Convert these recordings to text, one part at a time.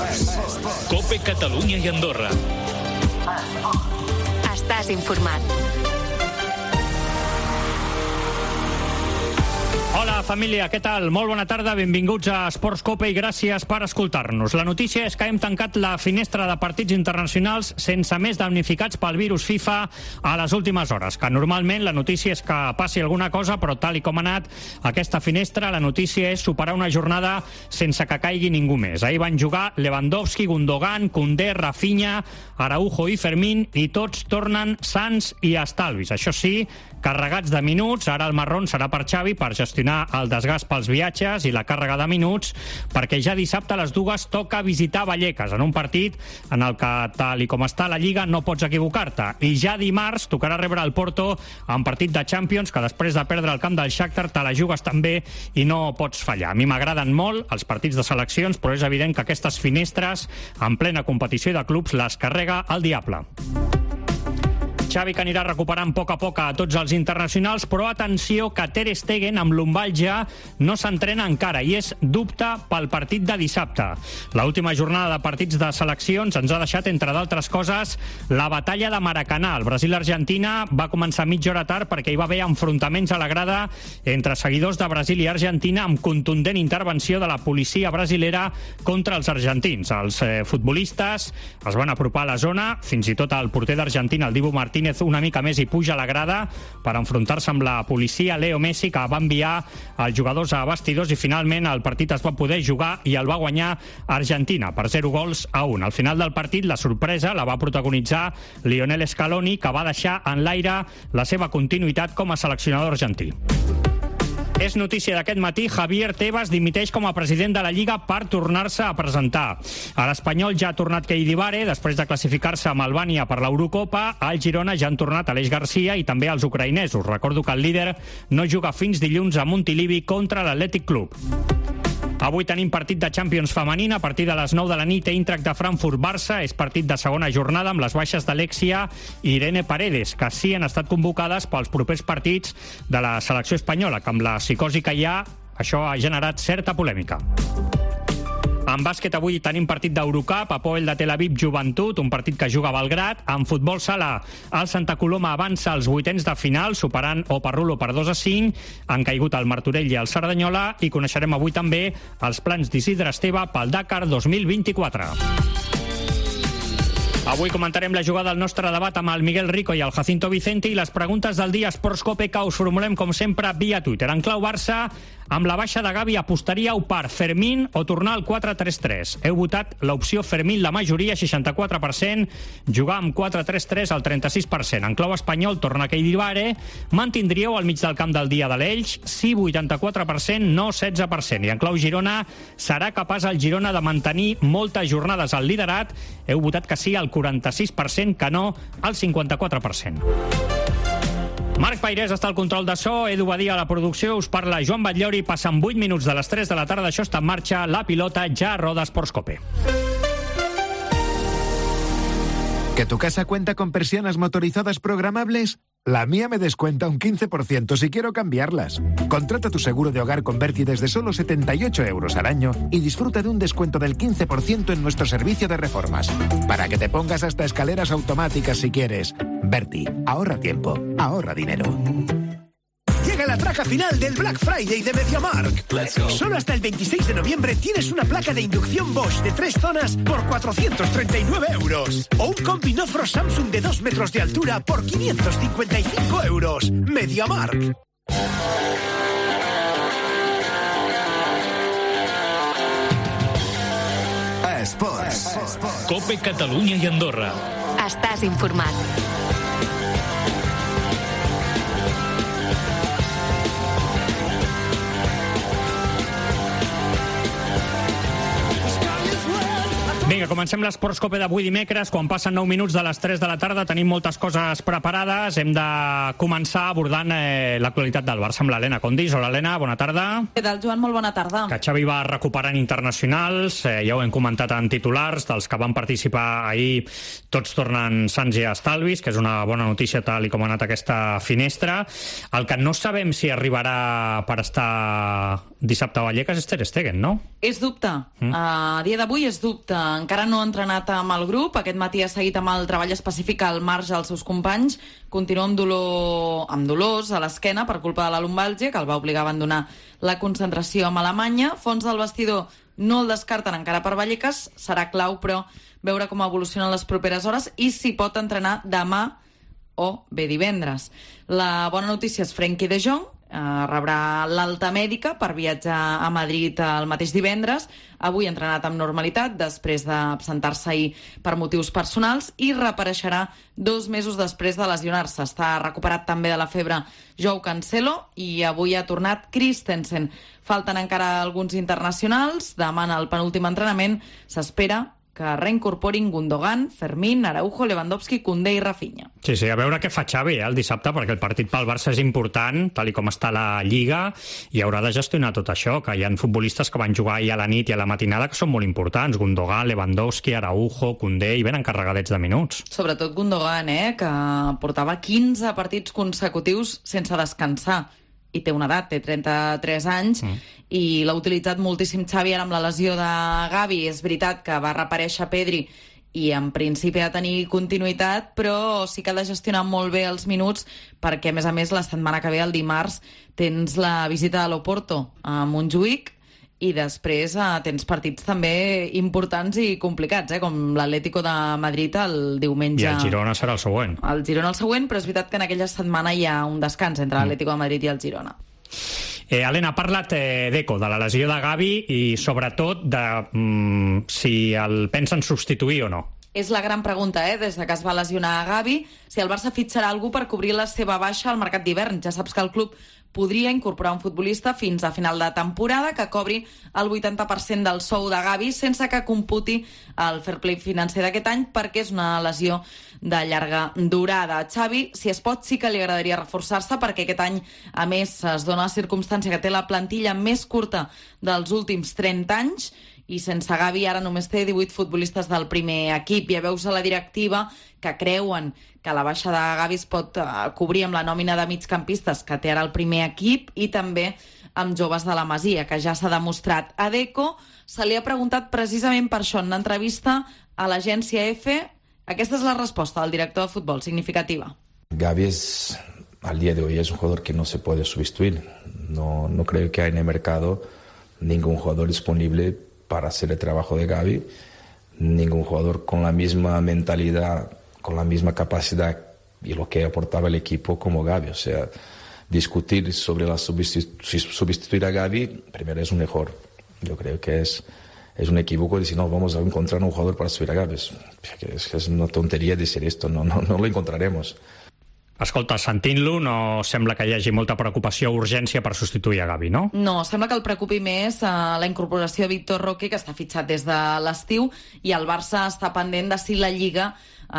COPE Catalunya i Andorra. Estàs informat. Hola, família, què tal? Molt bona tarda, benvinguts a Esports Cope i gràcies per escoltar-nos. La notícia és que hem tancat la finestra de partits internacionals sense més damnificats pel virus FIFA a les últimes hores, que normalment la notícia és que passi alguna cosa, però tal i com ha anat aquesta finestra, la notícia és superar una jornada sense que caigui ningú més. Ahir van jugar Lewandowski, Gundogan, Koundé, Rafinha, Araujo i Fermín, i tots tornen sans i estalvis. Això sí, carregats de minuts. Ara el marrón serà per Xavi per gestionar el desgast pels viatges i la càrrega de minuts, perquè ja dissabte a les 2 toca visitar Vallecas, en un partit en el que, tal i com està la Lliga, no pots equivocar-te. I ja dimarts tocarà rebre el Porto en partit de Champions, que després de perdre el camp del Shakhtar te la jugues també i no pots fallar. A mi m'agraden molt els partits de seleccions, però és evident que aquestes finestres, en plena competició de clubs, les carrega el diable. Xavi, que anirà recuperant a poc a tots els internacionals, però atenció que Ter Stegen amb lumbalgia no s'entrena encara i és dubte pel partit de dissabte. L'última jornada de partits de seleccions ens ha deixat, entre d'altres coses, la batalla de Maracanà. El Brasil-Argentina va començar mitja hora tard perquè hi va haver enfrontaments a la grada entre seguidors de Brasil i Argentina, amb contundent intervenció de la policia brasilera contra els argentins. Els futbolistes es van apropar a la zona, fins i tot el porter d'Argentina, el Dibu Martínez, una mica més i puja a la grada per enfrontar-se amb la policia. Leo Messi, que va enviar els jugadors a vestidors, i finalment el partit es va poder jugar i el va guanyar Argentina per 0-1. Al final del partit la sorpresa la va protagonitzar Lionel Scaloni, que va deixar en l'aire la seva continuïtat com a seleccionador argentí. És notícia d'aquest matí, Javier Tebas dimiteix com a president de la Lliga per tornar-se a presentar. A l'Espanyol ja ha tornat Keidibare, després de classificar-se amb Albània per l'Eurocopa. Al Girona ja han tornat Aleix Garcia i també els ucraïnesos. Recordo que el líder no juga fins dilluns a Montilivi contra l'Atlètic Club. Avui tenim partit de Champions femenina a partir de les 9 de la nit. Eintracht de Frankfurt-Barça és partit de segona jornada amb les baixes d'Alexia i Irene Paredes, que sí han estat convocades pels propers partits de la selecció espanyola, que amb la psicosi que hi ha, això ha generat certa polèmica. En bàsquet avui tenim partit d'Eurocup, Hapoel de Tel Aviv Joventut, un partit que juga a Belgrat. En futbol sala, el Santa Coloma avança als vuitens de final, superant Oparrulo per 2-5. Han caigut el Martorell i el Cerdanyola, i coneixerem avui també els plans d'Isidre Esteve pel Dakar 2024. Avui comentarem la jugada del nostre debat amb el Miguel Rico i el Jacinto Vicente, i les preguntes del dia Esports Cope, que us formulem com sempre via Twitter. En clau Barça, amb la baixa de Gavi, apostaríeu per Fermín o tornar al 4-3-3. Heu votat l'opció Fermín la majoria, 64%, jugar amb 4-3-3 al 36%. En clau espanyol, torna Keidibare. Mantindríeu al mig del camp del dia de l'Elx? Sí, 84%, no 16%. I en clau Girona, serà capaç el Girona de mantenir moltes jornades al liderat? Heu votat que sí al 46%, que no al 54%. Marc Pairés està al control de so, Edu Badia a la producció, us parla Joan Batllori. Passen 8 minuts de les 3 de la tarda, això està en marxa, la pilota ja roda Esports Cope. ¿Que tu casa cuenta con persianas motorizadas programables? La mía me descuenta un 15% si quiero cambiarlas. Contrata tu seguro de hogar con Berti desde solo 78 euros al año y disfruta de un descuento del 15% en nuestro servicio de reformas. Para que te pongas hasta escaleras automáticas si quieres. Berti, ahorra tiempo, ahorra dinero. Llega la traca final del Black Friday de MediaMarkt. Solo hasta el 26 de noviembre tienes una placa de inducción Bosch de 3 zonas por 439 euros. O un combi Nofro Samsung de 2 metros de altura por 555 euros. MediaMarkt. Esports. COPE Catalunya i Andorra. Estàs informat. Vinga, comencem l'Esports Cope d'avui dimecres. Quan passen 9 minuts de les 3 de la tarda tenim moltes coses preparades. Hem de començar abordant l'actualitat del Barça amb l'Helena Condis. Hola, Helena, bona tarda. Què tal, Joan? Molt bona tarda. Que Xavi va recuperant internacionals, ja ho hem comentat en titulars, dels que van participar ahir tots tornen sants i estalvis, que és una bona notícia tal i com ha anat aquesta finestra. El que no sabem si arribarà per estar dissabte a Vallecas és Ter Stegen, no? És dubte. A dia d'avui és dubte. Encara no ha entrenat amb el grup. Aquest matí ha seguit amb el treball específic al marge als seus companys. Continua amb dolors a l'esquena per culpa de la lumbàlgia, que el va obligar a abandonar la concentració amb Alemanya. Fons del vestidor no el descarten encara per Vallecas. Serà clau, però, veure com evolucionen les properes hores i si pot entrenar demà o bé divendres. La bona notícia és Frenkie de Jong, rebrà l'alta mèdica per viatjar a Madrid el mateix divendres. Avui ha entrenat amb normalitat després d'absentar-se ahir per motius personals i reapareixerà 2 mesos després de lesionar-se. Està recuperat també de la febre Joao Cancelo i avui ha tornat Christensen. Falten encara alguns internacionals. Demà en el penúltim entrenament s'espera que reincorporin Gundogan, Fermín, Araujo, Lewandowski, Koundé i Rafinha. Sí, a veure què fa Xavi el dissabte, perquè el partit pel Barça és important, tal i com està la Lliga, i haurà de gestionar tot això, que hi ha futbolistes que van jugar ahir a la nit i a la matinada que són molt importants, Gundogan, Lewandowski, Araujo, Koundé, i venen carregadets de minuts. Sobretot Gundogan, que portava 15 partits consecutius sense descansar, i té una edat, té 33 anys, i l'ha utilitzat moltíssim Xavi ara amb la lesió de Gavi. És veritat que va reaparèixer Pedri i en principi ha de tenir continuïtat, però sí que ha de gestionar molt bé els minuts perquè, a més, la setmana que ve, el dimarts, tens la visita de l'Oporto a Montjuïc i després tens partits també importants i complicats, com l'Atlético de Madrid el diumenge. I el Girona serà el següent. El Girona el següent, però és veritat que en aquella setmana hi ha un descans entre l'Atlético de Madrid i el Girona. Helena, ha parlat d'Eco, de la lesió de Gavi i sobretot de si el pensen substituir o no. És la gran pregunta, des de que es va lesionar a Gavi, si el Barça fitxarà algú per cobrir la seva baixa al mercat d'hivern. Ja saps que el club podria incorporar un futbolista fins a final de temporada que cobri el 80% del sou de Gavi sense que computi el fair play financer d'aquest any perquè és una lesió de llarga durada. Xavi, si es pot, sí que li agradaria reforçar-se perquè aquest any, a més, es dona la circumstància que té la plantilla més curta dels últims 30 anys i sense Gavi ara només té 18 futbolistes del primer equip. Ja veus a la directiva que creuen que la baixa de Gavi es pot cobrir amb la nòmina de migcampistes que té ara el primer equip i també amb joves de la Masia, que ja s'ha demostrat. A Deco se li ha preguntat precisament per això en una entrevista a l'agència EFE. Aquesta és la resposta del director de futbol, significativa. Gavi al día de hoy es un jugador que no se puede sustituir. No creo que hay en el mercado ningún jugador disponible para hacer el trabajo de Gavi, ningún jugador con la misma mentalidad, con la misma capacidad y lo que aportaba el equipo como Gavi. O sea, discutir sobre sustituir a Gavi, primero es un error. Yo creo que es un equívoco decir, no, vamos a encontrar un jugador para subir a Gavi. Es una tontería decir esto, no lo encontraremos. Escolta, sentint-lo, no sembla que hi hagi molta preocupació o urgència per substituir a Gavi, no? No, sembla que el preocupi més la incorporació de Víctor Roque, que està fitxat des de l'estiu, i el Barça està pendent de si la Lliga,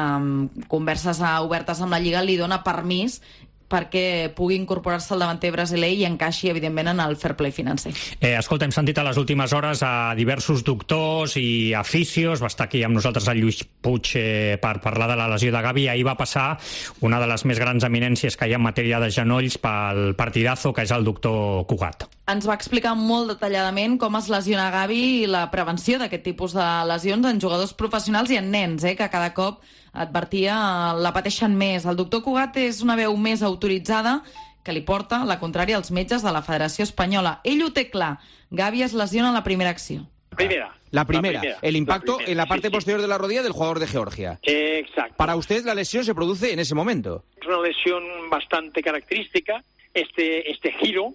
converses obertes amb la Lliga, li dona permís perquè pugui incorporar-se al davanter brasiler i encaixi, evidentment, en el fair play financer. Escolta, hem sentit a les últimes hores a diversos doctors i aficios. Va estar aquí amb nosaltres el Lluís Puig per parlar de la lesió de Gavi. Ahir va passar una de les més grans eminències que hi ha en matèria de genolls pel partidazo, que és el doctor Cugat. Ens va explicar molt detalladament com es lesiona Gavi i la prevenció d'aquest tipus de lesions en jugadors professionals i en nens, que cada cop advertia la pateixen més. El doctor Cugat és una veu més autoritzada que li porta la contrària als metges de la Federació Espanyola. Ell ho té clar. Gavi es lesiona en la primera acció. La primera. El impacto en la parte posterior de la rodilla del jugador de Georgia. Exacto. Para usted la lesión se produce en ese momento. Es una lesión bastante característica. Este giro,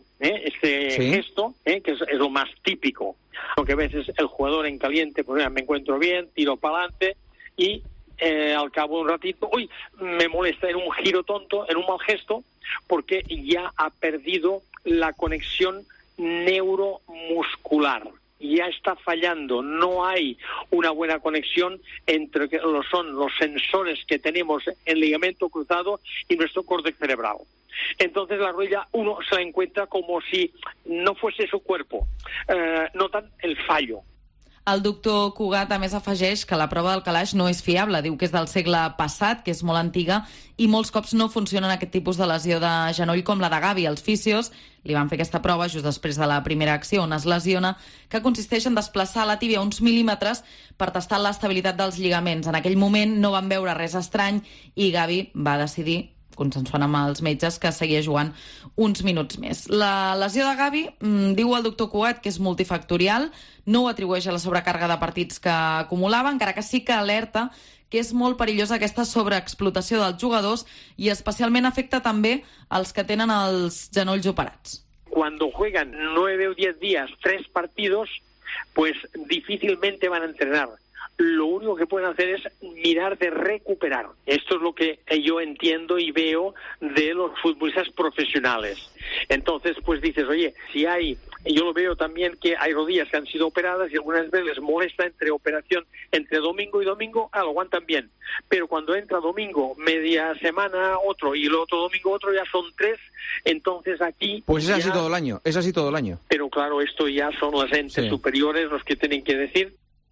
gesto, que es lo más típico. Aunque a veces el jugador en caliente, pues mira, me encuentro bien, tiro para adelante y al cabo de un ratito, me molesta en un giro tonto, en un mal gesto, porque ya ha perdido la conexión neuromuscular. ya está fallando, no hay una buena conexión entre los sensores que tenemos en el ligamento cruzado y nuestro córtex cerebral. Entonces la rodilla uno se la encuentra como si no fuese su cuerpo, notan el fallo. El doctor Cugat, a més, afegeix que la prova del calaix no és fiable. Diu que és del segle passat, que és molt antiga, i molts cops no funcionen aquest tipus de lesió de genoll com la de Gavi. Els fisios li van fer aquesta prova just després de la primera acció on es lesiona, que consisteix en desplaçar la tíbia uns mil·límetres per tastar l'estabilitat dels lligaments. En aquell moment no van veure res estrany i Gavi va decidir, consensuant amb els metges, que seguia jugant uns minuts més. La lesió de Gavi, diu el doctor Cugat, que és multifactorial, no ho atribueix a la sobrecàrrega de partits que acumulava, encara que sí que alerta que és molt perillosa aquesta sobreexplotació dels jugadors i especialment afecta també els que tenen els genolls operats. Cuando juegan 9 o 10 días, 3 partidos, pues difícilmente van a entrenar. Lo único que pueden hacer es mirar de recuperar. Esto es lo que yo entiendo y veo de los futbolistas profesionales. Entonces, pues dices, oye, si hay... Yo lo veo también que hay rodillas que han sido operadas y algunas veces les molesta entre domingo y domingo, lo aguantan bien. Pero cuando entra domingo, media semana, otro, y el otro domingo otro, ya son 3, entonces aquí... Pues es así todo el año, Pero claro, esto ya son los entes superiores los que tienen que decir.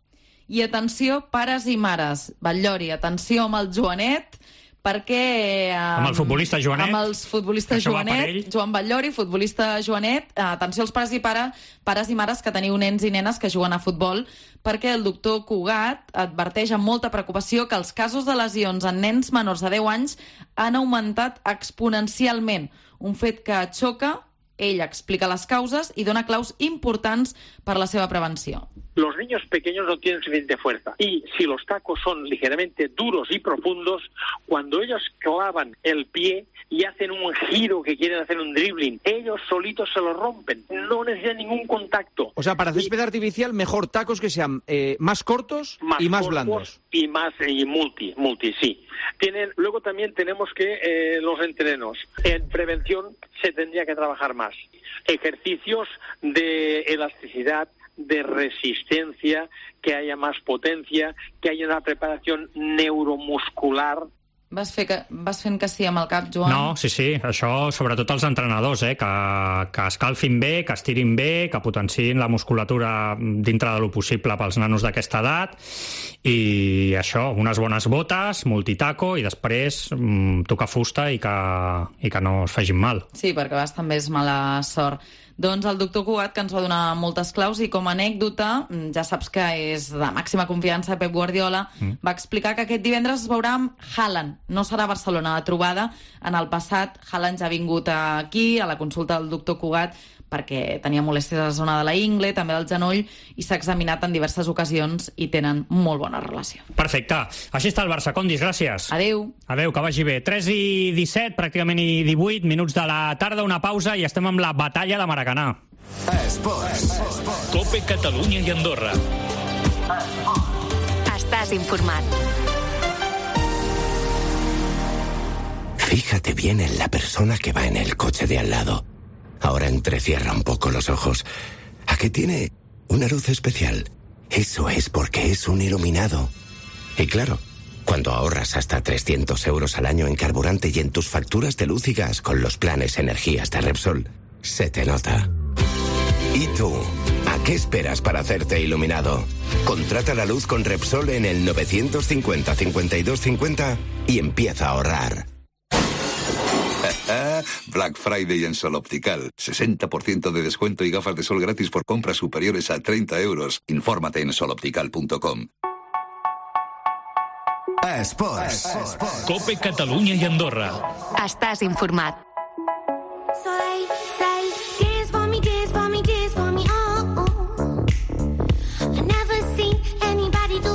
I atenció, pares i mares. Batllori, atenció amb el Joanet, perquè... amb el futbolista Joanet. Amb els futbolistes Joanet, Joan Batllori, futbolista Joanet. Atenció als pares i mares que teniu nens i nenes que juguen a futbol, perquè el doctor Cugat adverteix amb molta preocupació que els casos de lesions en nens menors de 10 anys han augmentat exponencialment. Un fet que xoca. Ell explica les causes y dona claus importants per la seva prevenció. Los niños pequeños no tienen suficiente fuerza y si los tacos son ligeramente duros y profundos, cuando ellos clavan el pie y hacen un giro que quieren hacer un dribbling, ellos solitos se lo rompen, no necesitan ningún contacto. O sea, para césped artificial, mejor tacos que sean más cortos y más blandos. Y más multi, sí. Luego también tenemos que los entrenos. En prevención se tendría que trabajar más. Ejercicios de elasticidad, de resistencia, que haya más potencia, que haya una preparación neuromuscular. Vas fent que sí amb el cap, Joan? No, sí, això sobretot els entrenadors, que escalfin bé, que estirin bé, que potenciïn la musculatura dintre de lo possible pels nanos d'aquesta edat, i això, unes bones botes, multitaco, i després tocar fusta i que no es facin mal. Sí, perquè vas també és mala sort. Doncs el doctor Cugat, que ens va donar moltes claus, i com a anècdota, ja saps que és de màxima confiança Pep Guardiola, va explicar que aquest divendres es veurà amb Haaland. No serà a Barcelona la trobada. En el passat, Haaland ja ha vingut aquí, a la consulta del doctor Cugat, perquè tenia molèsties a la zona de la ingle, també del genoll, i s'ha examinat en diverses ocasions i tenen molt bona relació. Perfecte. Així està el Barça. Condis, gràcies. Adéu. Adéu, que vagi bé. 3:17, pràcticament i 18 minuts de la tarda, una pausa i estem amb la batalla de Maracanà. Esports. Cope Catalunya i Andorra. Estàs informat. Fíjate bien en la persona que va en el coche de al lado. Ahora entrecierra un poco los ojos. ¿A qué tiene una luz especial? Eso es porque es un iluminado. Y claro, cuando ahorras hasta 300 euros al año en carburante y en tus facturas de luz y gas con los planes energías de Repsol, se te nota. ¿Y tú? ¿A qué esperas para hacerte iluminado? Contrata la luz con Repsol en el 950 52 50 y empieza a ahorrar. Black Friday en Sol Optical. 60% de descuento y gafas de sol gratis por compras superiores a 30 euros. Infórmate en soloptical.com. Esports. Cope Catalunya i Andorra. Estàs informat.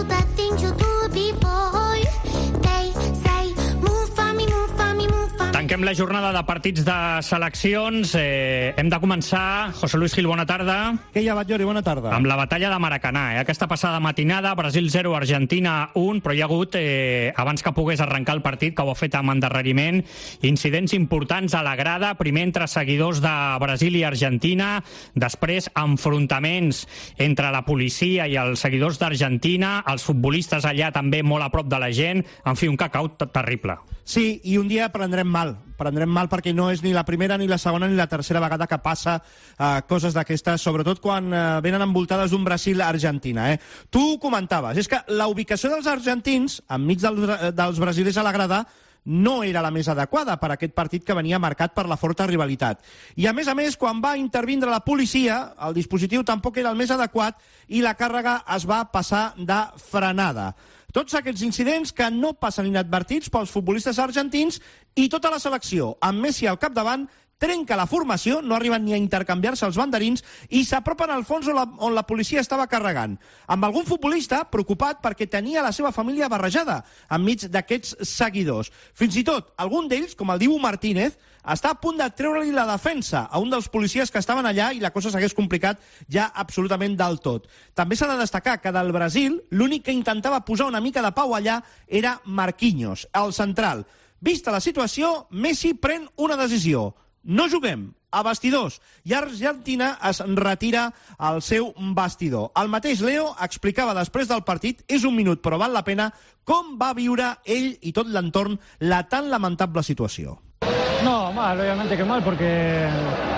Tanquem Repassem la jornada de partits de seleccions. Hem de començar. José Luis Gil, bona tarda. Què hi ha, Batllori? Bona tarda. Amb la batalla de Maracanà. Aquesta passada matinada, Brasil 0, Argentina 1, però hi ha hagut, abans que pogués arrencar el partit, que ho ha fet amb endarreriment, incidents importants a la grada, primer entre seguidors de Brasil i Argentina, després enfrontaments entre la policia i els seguidors d'Argentina, els futbolistes allà també molt a prop de la gent, en fi, un cacau terrible. Sí, i un dia prendrem mal perquè no és ni la primera, ni la segona, ni la tercera vegada que passa coses d'aquestes, sobretot quan venen envoltades d'un Brasil-Argentina. Tu ho comentaves, és que la ubicació dels argentins, enmig dels brasilers a la grada, no era la més adequada per a aquest partit que venia marcat per la forta rivalitat. I a més, quan va intervindre la policia, el dispositiu tampoc era el més adequat i la càrrega es va passar de frenada. Tots aquests incidents que no passen inadvertits pels futbolistes argentins i tota la selecció, amb Messi al capdavant, trenca la formació, no arriben ni a intercanviar-se els banderins i s'apropen al fons on la policia estava carregant. Amb algun futbolista preocupat perquè tenia la seva família barrejada enmig d'aquests seguidors. Fins i tot, algun d'ells, com el Dibu Martínez, està a punt de treure-li la defensa a un dels policies que estaven allà i la cosa s'hagués complicat ja absolutament del tot. També s'ha de destacar que del Brasil l'únic que intentava posar una mica de pau allà era Marquinhos, el central. Vista la situació, Messi pren una decisió. No juguem, a vestidors, i Argentina es retira al seu vestidor. El mateix Leo explicava després del partit, és un minut però val la pena, com va viure ell i tot l'entorn la tan lamentable situació. No, mal, obviamente que mal, porque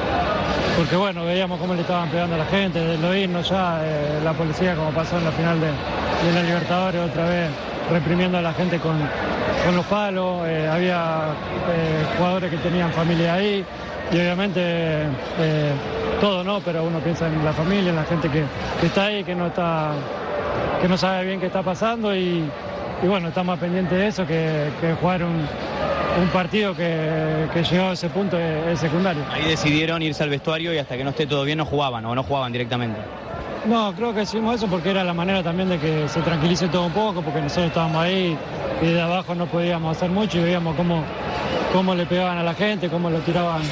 bueno, veíamos cómo le estaban pegando a la gente, desde lo irnos ya, la policía, como pasó en la final de la Libertadores, otra vez reprimiendo a la gente con los palos, había jugadores que tenían familia ahí, y obviamente todo, ¿no? Pero uno piensa en la familia, en la gente que está ahí, que no sabe bien qué está pasando, y bueno, está más pendiente de eso que jugar un partido que llegó a ese punto es secundario. Ahí decidieron irse al vestuario y hasta que no esté todo bien no jugaban directamente. No, creo que hicimos eso porque era la manera también de que se tranquilice todo un poco, porque nosotros estábamos ahí y de abajo no podíamos hacer mucho y veíamos cómo le pegaban a la gente, cómo lo tiraban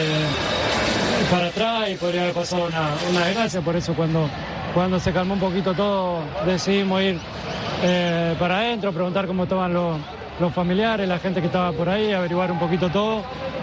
para atrás, y podría haber pasado una desgracia. Por eso cuando se calmó un poquito todo decidimos ir para adentro, preguntar cómo estaban los familiares, la gente que estaba por ahí, averiguar un poquito todo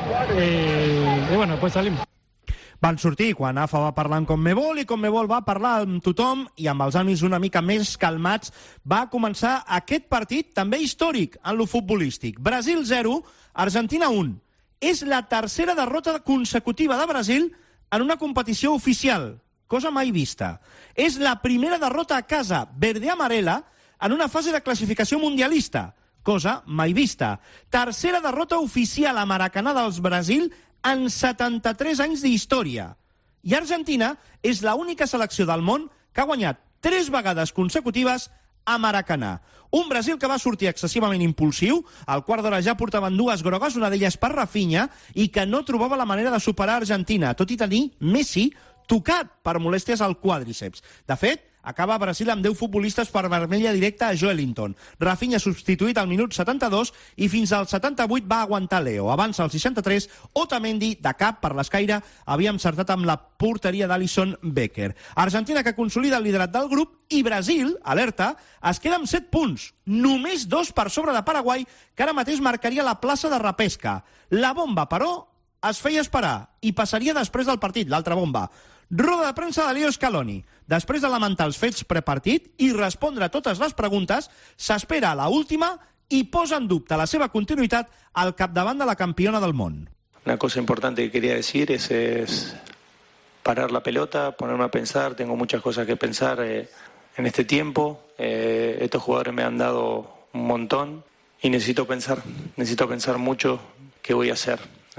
y bueno, después salimos. Van sortir quan AFA va parlar amb Conmebol i Conmebol va parlar amb tothom i amb els ànims una mica més calmats va començar aquest partit també històric en lo futbolístic. Brasil 0, Argentina 1. És la tercera derrota consecutiva de Brasil en una competició oficial, cosa mai vista. És la primera derrota a casa verde-amarela en una fase de classificació mundialista, cosa mai vista. Tercera derrota oficial a Maracanà dels Brasil en 73 anys d'història. I Argentina és l'única selecció del món que ha guanyat 3 vegades consecutives a Maracanà. Un Brasil que va sortir excessivament impulsiu, al quart d'hora ja portaven 2 grogues, una d'elles per Rafinha, i que no trobava la manera de superar Argentina, tot i tenir Messi tocat per molèsties al quàdriceps. De fet, acaba Brasil amb 10 futbolistes per vermella directa a Joelinton. Rafinha substituït al minut 72 i fins al 78 va aguantar Leo. Abans, al 63, Otamendi, de cap per l'escaire, havia encertat amb la porteria d'Alisson Becker. Argentina que consolida el liderat del grup i Brasil, alerta, es queda amb 7 punts. Només 2 per sobre de Paraguai, que ara mateix marcaria la plaça de repesca. La bomba, però, es feia esperar i passaria després del partit, l'altra bomba. Roda de premsa de Leo Scaloni. Després de lamentar els fets prepartit i respondre a totes les preguntes, s'espera a l'última i posa en dubte la seva continuïtat al capdavant de la campiona del món. Una cosa importante que quería decir es parar la pelota, ponerme a pensar. Tengo muchas cosas que pensar en este tiempo. Estos jugadores me han dado un montón y necesito pensar mucho qué voy a hacer.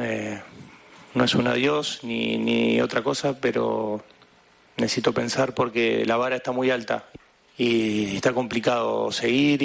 No es un adiós ni otra cosa, pero necesito pensar porque la vara está muy alta y está complicado seguir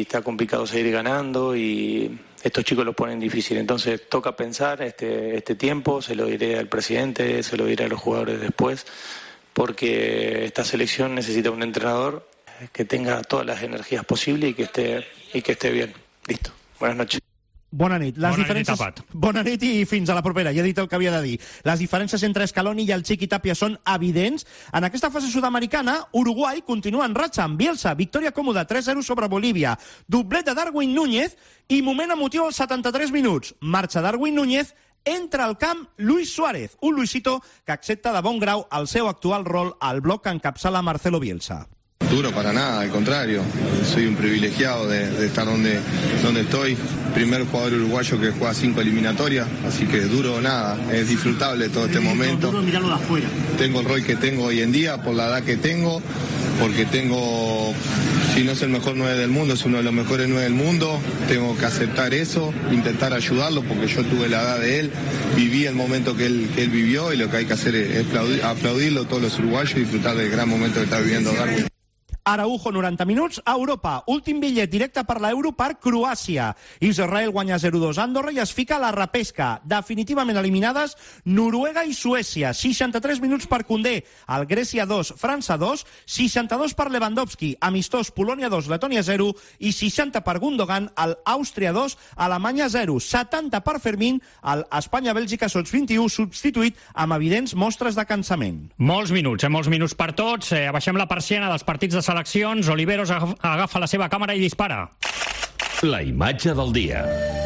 ganando y estos chicos lo ponen difícil. Entonces toca pensar este tiempo, se lo diré al presidente, se lo diré a los jugadores después, porque esta selección necesita un entrenador que tenga todas las energías posibles y que esté bien. Listo. Buenas noches. Bona nit. Bona nit i fins a la propera. Ja he dit el que havia de dir. Les diferències entre Scaloni i el Chiqui Tapia són evidents. En aquesta fase sud-americana, Uruguai continua en ratxa amb Bielsa. Victòria còmoda 3-0 sobre Bolívia. Doblet de Darwin Núñez i moment emotiu als 73 minuts. Marxa Darwin Núñez, entra al camp Luis Suárez, un Luisito que accepta de bon grau el seu actual rol al bloc que encapçala Marcelo Bielsa. Duro para nada, al contrario, soy un privilegiado de estar donde estoy, primer jugador uruguayo que juega 5 eliminatorias, así que duro nada, es disfrutable todo este momento. Duro mirarlo de afuera. Tengo el rol que tengo hoy en día, por la edad que tengo, porque tengo, si no es el mejor 9 del mundo, es uno de los mejores 9 del mundo, tengo que aceptar eso, intentar ayudarlo, porque yo tuve la edad de él, viví el momento que él vivió y lo que hay que hacer es aplaudirlo todos los uruguayos y disfrutar del gran momento que está viviendo Darwin. Araujo, 90 minuts, a Europa. Últim bitllet directe per l'Euro per Croàcia. Israel guanya 0-2 a Andorra i es fica a la repesca. Definitivament eliminades Noruega i Suècia. 63 minuts per Koundé. El Grècia 2, França 2. 62 per Lewandowski. Amistós, Polònia 2, Letònia 0. I 60 per Gundogan, el Àustria 2, Alemanya 0. 70 per Fermín, el Espanya-Bèlgica sots 21, substituït amb evidents mostres de cansament. Molts minuts per tots. Abaixem la persiana dels partits de seleccions. Oliveros agafa la seva càmera i dispara. La imatge del dia.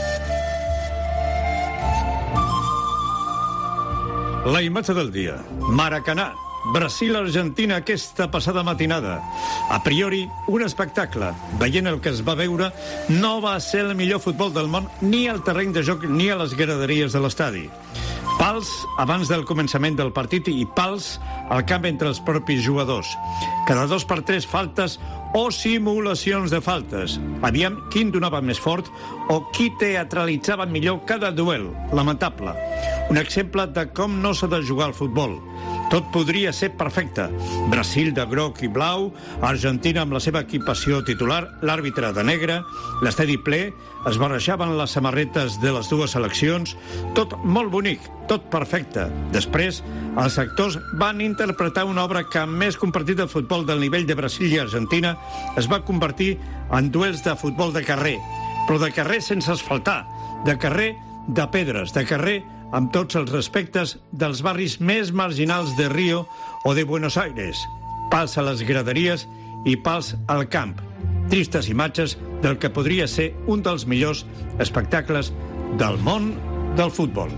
La imatge del dia. Maracanà. Brasil-Argentina aquesta passada matinada. A priori, un espectacle. Veient el que es va veure, no va ser el millor futbol del món ni al terreny de joc ni a les graderies de l'estadi. Pals abans del començament del partit i pals al camp entre els propis jugadors. Cada 2 per 3 faltes o simulacions de faltes. Aviam quin donava més fort o qui teatralitzava millor cada duel. Lamentable. Un exemple de com no s'ha de jugar al futbol. Tot podria ser perfecte. Brasil de groc i blau, Argentina amb la seva equipació titular, l'àrbitre de negre, l'estadi ple, es barrejaven les samarretes de les dues seleccions, tot molt bonic, tot perfecte. Després, els actors van interpretar una obra que, més que un partit de futbol del nivell de Brasil i Argentina, es va convertir en duels de futbol de carrer, però de carrer sense asfaltar, de carrer de pedres, de carrer amb tots els respectes dels barris més marginals de Rio o de Buenos Aires. Pals a les graderies i pals al camp. Tristes imatges del que podria ser un dels millors espectacles del món del futbol.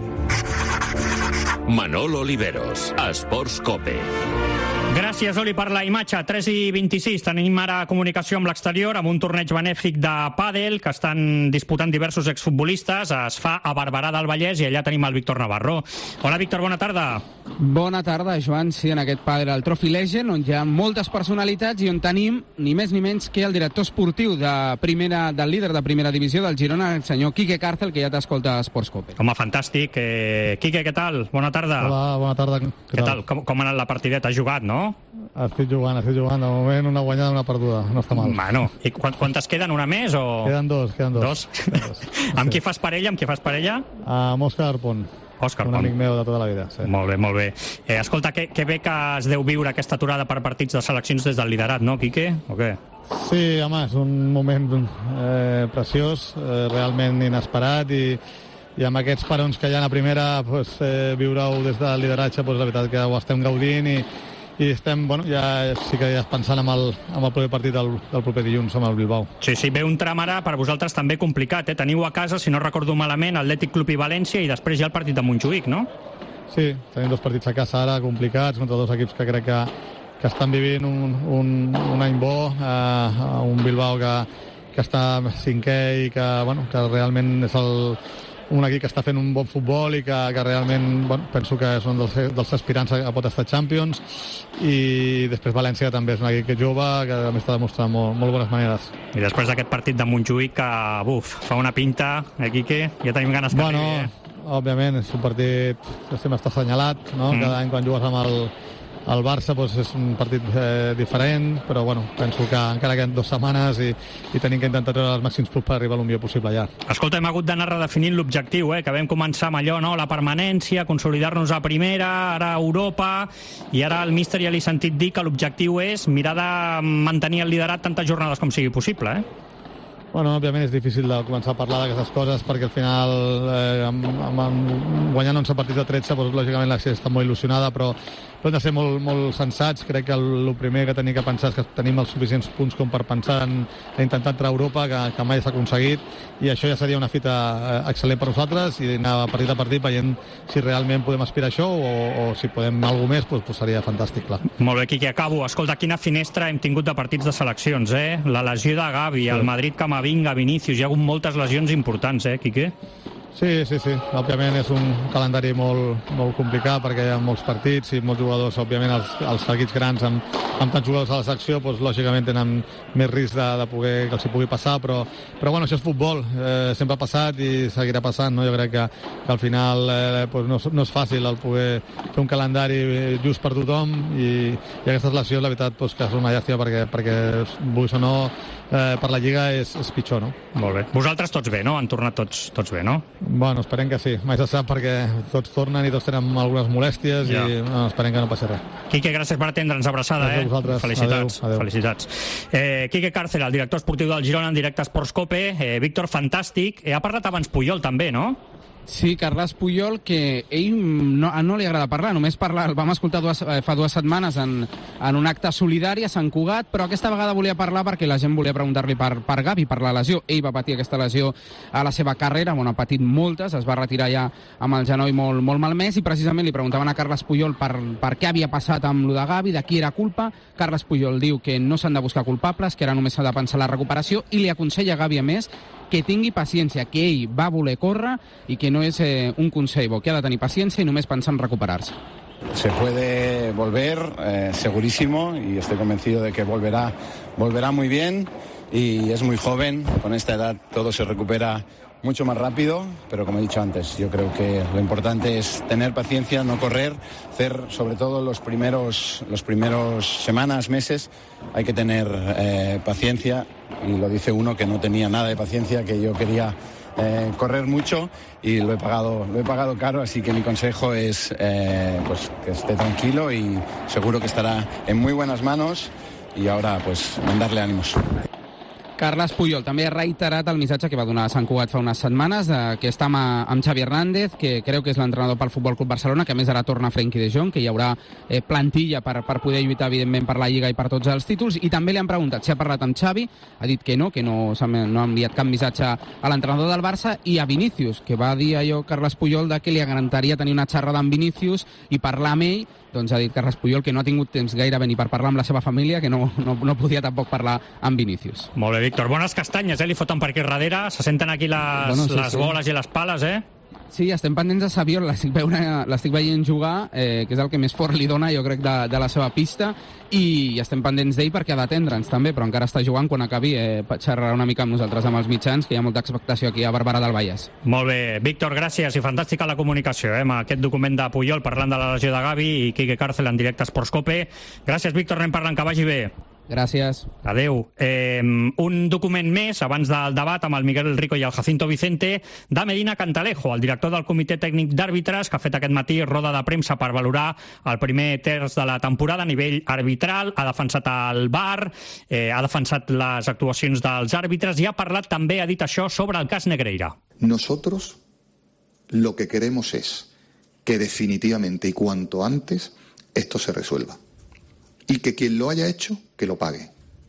Manolo Oliveros, Esports Cope. Gràcies, Oli, per la imatge. 3:26. Tenim ara comunicació amb l'exterior, amb un torneig benèfic de pàdel que estan disputant diversos exfutbolistes. Es fa a Barberà del Vallès i allà tenim el Víctor Navarro. Hola, Víctor, bona tarda. Bona tarda, Joan. Sí, en aquest pàdel, el Trophy Legend, on hi ha moltes personalitats i on tenim ni més ni menys que el director esportiu del líder de primera divisió del Girona, el senyor Quique Cárcel, que ja t'escolta a Esports Cope. Home, fantàstic. Quique, què tal? Bona tarda. Hola, bona tarda. Què tal? Com ha anat la partideta? Has jugat, no? Estic jugant. De moment una guanyada i una perduda. No està mal. Bueno, i quantes queden? Una més o...? Queden dos. Amb qui fas parella? Amb Òscar Pont. Un amic meu de tota la vida. Sí. Molt bé. Escolta, que bé que es deu viure aquesta aturada per partits de seleccions des del liderat, no, Quique? O què? Sí, home, és un moment preciós, realment inesperat i amb aquests parons que hi ha a primera, viure-ho des del lideratge, la veritat que ho estem gaudint i estem, ja sí que ja pensant amb el proper partit del proper dilluns amb el Bilbao. Sí, ve un tram ara per vosaltres també complicat, eh? Teniu a casa, si no recordo malament, Atlètic Club i València i després hi ha el partit de Montjuïc, no? Sí, tenim 2 partits a casa ara complicats contra 2 equips que crec que estan vivint un any bo, un Bilbao que està cinquè i que realment és un equip que està fent un bon futbol i que realment penso que és un dels aspirants a pot estar Champions, i després València també és un equip que és jove, que també està demostrant molt bones maneres. I després d'aquest partit de Montjuïc que fa una pinta, Quique, ja tenim ganes que arribi. Òbviament és un partit que sempre està assenyalat, no? Cada any quan jugues amb el Barça és un partit diferent, però penso que encara queden 2 setmanes i tenim que intentar treure els màxims punts per arribar el millor possible allà. Escolta, hem hagut d'anar redefinint l'objectiu, que vam començar amb allò, no? La permanència, consolidar-nos a primera, ara a Europa, i ara el míster ja li he sentit dir que l'objectiu és mirar de mantenir el liderat tantes jornades com sigui possible, Bueno, òbviament és difícil de començar a parlar d'aquestes coses perquè al final guanyant 11 partits de 13 doncs, lògicament la gent està molt il·lusionada, però hem de ser molt sensats. Crec que el primer que tenim que pensar és que tenim els suficients punts com per pensar en intentar entrar a Europa, que mai s'ha aconseguit, i això ja seria una fita excel·lent per nosaltres, i anar partit a partit veient si realment podem aspirar a això o si podem alguna més, doncs seria fantàstic, clar. Molt bé, Quique, acabo. Escolta, quina finestra hem tingut de partits de seleccions, eh? La lesió de Gavi, el Madrid Camavinga, Vinícius, hi ha hagut moltes lesions importants, Quique? Sí. Òbviament és un calendari molt complicat perquè hi ha molts partits i molts jugadors, òbviament els equips grans amb tants jugadors a la secció, doncs, lògicament tenen més risc de poder que els hi pugui passar, però bueno, això és futbol, sempre ha passat i seguirà passant, no? Jo crec que al final doncs no és fàcil el poder fer un calendari just per tothom i aquestes lesions, la veritat, doncs, que és una llàstima perquè vulguis o no, per la Lliga és pitjor, no? Molt bé. Vosaltres tots bé, no? Han tornat tots bé, no? Bueno, esperem que sí. Mai se sap perquè tots tornen i tots tenen algunes molèsties i esperem que no passi res. Quique, gràcies per atendre'ns. Abraçada, Felicitats. Adéu. Felicitats. Quique Càrcel, el director esportiu del Girona en directe a Esports Cope. Víctor, fantàstic. Ha parlat abans Puyol també, no? Sí, Carles Puyol, que ell no li agrada parlar, només parlar, el vam escoltar fa 2 setmanes en un acte solidari a Sant Cugat, però aquesta vegada volia parlar perquè la gent volia preguntar-li per Gavi, per la lesió. Ell va patir aquesta lesió a la seva carrera, ha patit moltes, es va retirar ja amb el genoll molt malmès, i precisament li preguntaven a Carles Puyol per què havia passat amb lo de Gavi, de qui era culpa. Carles Puyol diu que no s'han de buscar culpables, que ara només s'ha de pensar en la recuperació, i li aconsella a Gavi, a més, que tingui paciència, que ell va voler córrer i que no és un consell bo, que ha de tenir paciència i només pensar en recuperar-se. Se puede volver, segurísimo, y estoy convencido de que volverá muy bien, y es muy joven, con esta edad todo se recupera mucho más rápido, pero como he dicho antes, yo creo que lo importante es tener paciencia, no correr, hacer sobre todo los primeros semanas, meses, hay que tener paciencia, y lo dice uno que no tenía nada de paciencia, que yo quería correr mucho y lo he pagado caro, así que mi consejo es pues que esté tranquilo y seguro que estará en muy buenas manos, y ahora pues mandarle ánimos. Carles Puyol també ha reiterat el missatge que va donar a Sant Cugat fa unes setmanes, que està amb Xavi Hernández, que creu que és l'entrenador pel Futbol Club Barcelona, que a més ara torna Frenkie de Jong, que hi haurà plantilla per poder lluitar evidentment per la Lliga i per tots els títols. I també li han preguntat si ha parlat amb Xavi, ha dit que no ha enviat cap missatge a l'entrenador del Barça, i a Vinícius, que va dir allò Carles Puyol de que li agradaria tenir una xerrada amb Vinícius i parlar amb ell. Doncs ha dit Carles Puyol que no ha tingut temps gairebé ni per parlar amb la seva família, que no podia tampoc parlar amb Vinícius. Molt bé, Víctor. Bones castanyes, li foten per aquí darrere. Se senten aquí les boles i les pales, Sí, estem pendents de Saviol, l'estic veient jugar, que és el que més fort li dona, jo crec, de la seva pista, i estem pendents d'ell perquè ha d'atendre'ns també, però encara està jugant. Quan acabi xerrarà una mica amb nosaltres, amb els mitjans, que hi ha molta expectació aquí a Barberà del Vallès. Molt bé, Víctor, gràcies, i fantàstica la comunicació, amb aquest document de Puyol parlant de la lesió de Gavi i Quique Càrcel en directe a Esports Cope. Gràcies, Víctor, anem parlant, que vagi bé. Gràcies. Adéu. Un document més, abans del debat amb el Miguel Rico i el Jacinto Vicente, de Medina Cantalejo, el director del Comitè Tècnic d'Àrbitres, que ha fet aquest matí roda de premsa per valorar el primer terç de la temporada a nivell arbitral, ha defensat el VAR, ha defensat les actuacions dels àrbitres i ha parlat també, ha dit això, sobre el cas Negreira. Nosotros lo que queremos es que definitivamente y cuanto antes esto se resuelva. Y que quien lo haya hecho, que lo pague.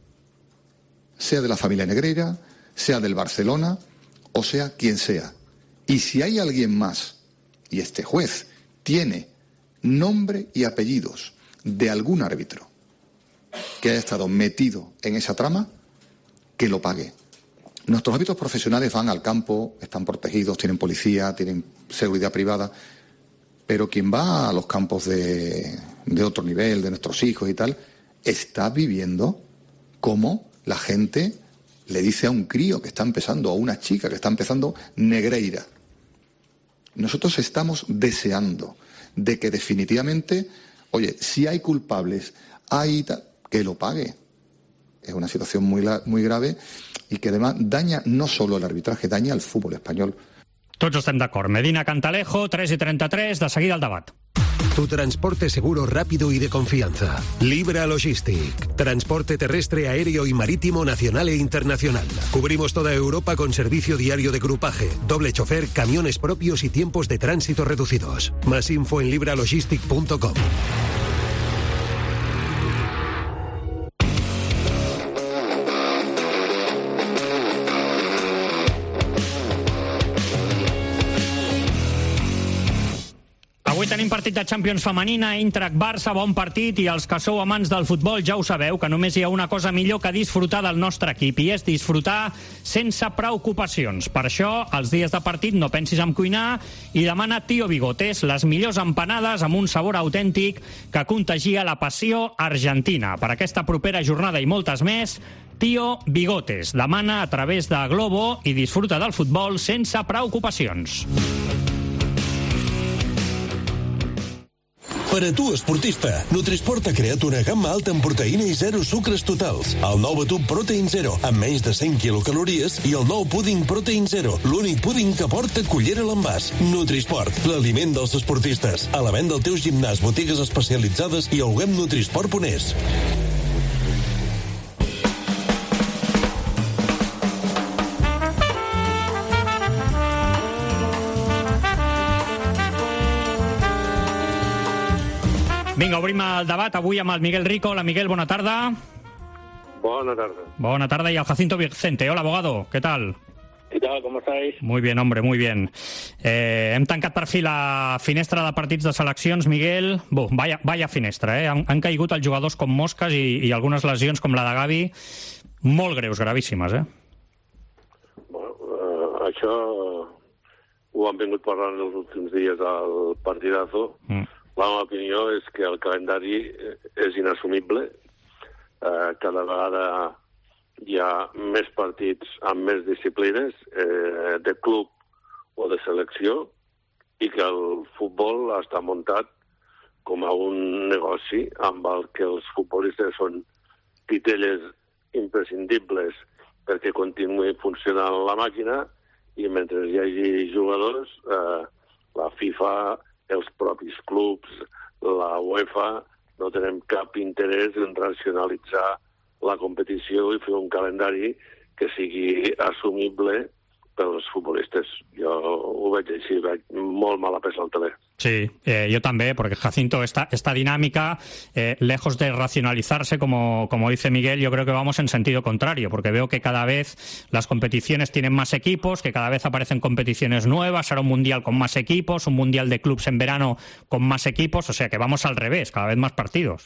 Sea de la familia Negreira, sea del Barcelona, o sea quien sea. Y si hay alguien más, y este juez tiene nombre y apellidos de algún árbitro que haya estado metido en esa trama, que lo pague. Nuestros árbitros profesionales van al campo, están protegidos, tienen policía, tienen seguridad privada, pero quien va a los campos de otro nivel, de nuestros hijos y tal, está viviendo como la gente le dice a un crío que está empezando, a una chica que está empezando, Negreira. Nosotros estamos deseando de que definitivamente, oye, si hay culpables, hay tal, que lo pague. Es una situación muy grave y que además daña no solo el arbitraje, daña al fútbol español. Tots estem d'acord. Medina Cantalejo, 3:33, de seguida el debat. Tu transporte seguro, rápido y de confianza. Libra Logistic. Transporte terrestre, aéreo y marítimo nacional e internacional. Cubrimos toda Europa con servicio diario de grupaje, doble chofer, camiones propios y tiempos de tránsito reducidos. Más info en libralogistic.com. Avui tenim partit de Champions femenina, Eintracht-Barça, bon partit, i els que sou amants del futbol ja ho sabeu, que només hi ha una cosa millor que disfrutar del nostre equip, i és disfrutar sense preocupacions. Per això, els dies de partit no pensis en cuinar i demana Tío Bigotes, les millors empanades amb un sabor autèntic que contagia la passió argentina. Per aquesta propera jornada i moltes més, Tío Bigotes. Demana a través de Globo i disfruta del futbol sense preocupacions. Per a tu, esportista, Nutrisport ha creat una gamma alta en proteïna i zero sucres totals. El nou batut Protein Zero, amb menys de 100 quilocalories, i el nou púding Protein Zero, l'únic púding que porta cullera a l'envàs. Nutrisport, l'aliment dels esportistes. A la venda al teu gimnàs, botigues especialitzades i al web nutrisport.es. Vinga, obrim el debat avui amb el Miguel Rico. Hola, Miguel, bona tarda. Buena tarde. Bona tarda, y al Jacinto Vicente. Hola, abogado, ¿qué tal? ¿Qué tal? ¿Cómo estáis? Muy bien, hombre, muy bien. Hem tancat per fi la finestra de partits de seleccions, Miguel. Vaya finestra, eh? Han caigut els jugadors com mosques i algunes lesions com la de Gavi molt greus, gravíssimes, eh? Bueno, això ho han vingut parlant els últims dies al partidazo. La meva opinió és que el calendari és inassumible. Cada vegada hi ha més partits amb més disciplines de club o de selecció i que el futbol està muntat com a un negoci amb el que els futbolistes són titelles imprescindibles perquè continuï funcionant la màquina i mentre hi hagi jugadors, la FIFA, els propis clubs, la UEFA, no tenem cap interès en racionalitzar la competició i fer un calendari que sigui assumible pels futbolistes. Jo ho veig així, veig molt mala peça al teler. Sí, yo también, porque Jacinto, esta dinámica, lejos de racionalizarse, como dice Miguel, yo creo que vamos en sentido contrario, porque veo que cada vez las competiciones tienen más equipos, que cada vez aparecen competiciones nuevas, ahora un mundial con más equipos, un mundial de clubs en verano con más equipos, o sea que vamos al revés, cada vez más partidos.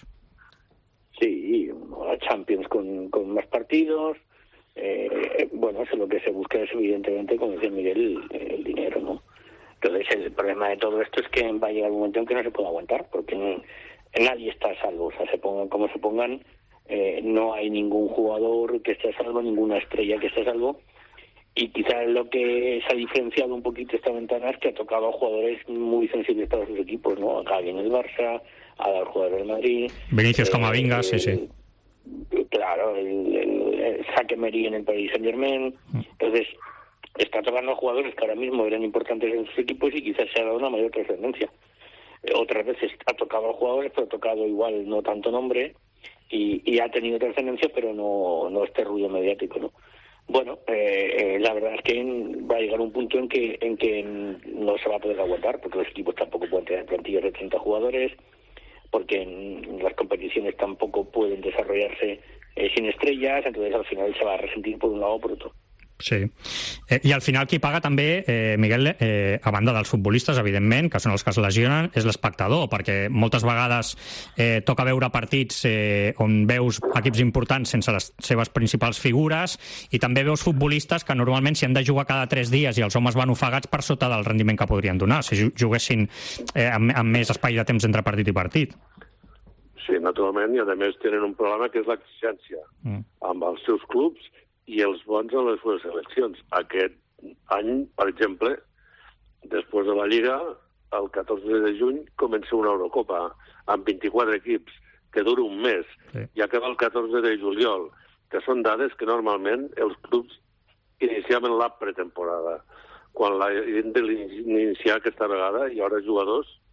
Sí, la Champions con más partidos. Bueno, eso lo que se busca es, evidentemente, como decía Miguel, el dinero, ¿no? Entonces, el problema de todo esto es que va a llegar un momento en que no se puede aguantar, porque nadie está a salvo. O sea, se pongan como se pongan, no hay ningún jugador que esté a salvo, ninguna estrella que esté a salvo. Y quizás lo que se ha diferenciado un poquito esta ventana es que ha tocado a jugadores muy sensibles para sus equipos, ¿no? A Gavi en el Barça, a los jugadores del Madrid. Vinicius Camavinga, sí. Claro, el Saque-Mery en el Paris Saint-Germain. Entonces, está tocando a jugadores que ahora mismo eran importantes en sus equipos y quizás se ha dado una mayor trascendencia. Otras veces ha tocado a jugadores, pero ha tocado igual no tanto nombre y ha tenido trascendencia, pero no este ruido mediático, ¿no? Bueno, la verdad es que va a llegar un punto en que no se va a poder aguantar, porque los equipos tampoco pueden tener plantillas de 30 jugadores, porque en las competiciones tampoco pueden desarrollarse sin estrellas, entonces al final se va a resentir por un lado o por otro. Sí. I al final qui paga també, Miguel, a banda dels futbolistes, evidentment, que són els que es lesionen, és l'espectador, perquè moltes vegades toca veure partits on veus equips importants sense les seves principals figures i també veus futbolistes que normalment s'hi han de jugar cada 3 dies i els homes van ofegats per sota del rendiment que podrien donar si juguessin amb més espai de temps entre partit i partit. Sí, naturalment, i a més tenen un problema que és l'exigència amb els seus clubs i els bons a les seves seleccions. Aquest any, per exemple, després de la Lliga, el 14 de juny comença una Eurocopa amb 24 equips que dura un mes i acaba el 14 de juliol, que són dades que normalment els clubs iniciaven la pretemporada. Quan l'hem d'iniciar aquesta vegada hi haurà jugadors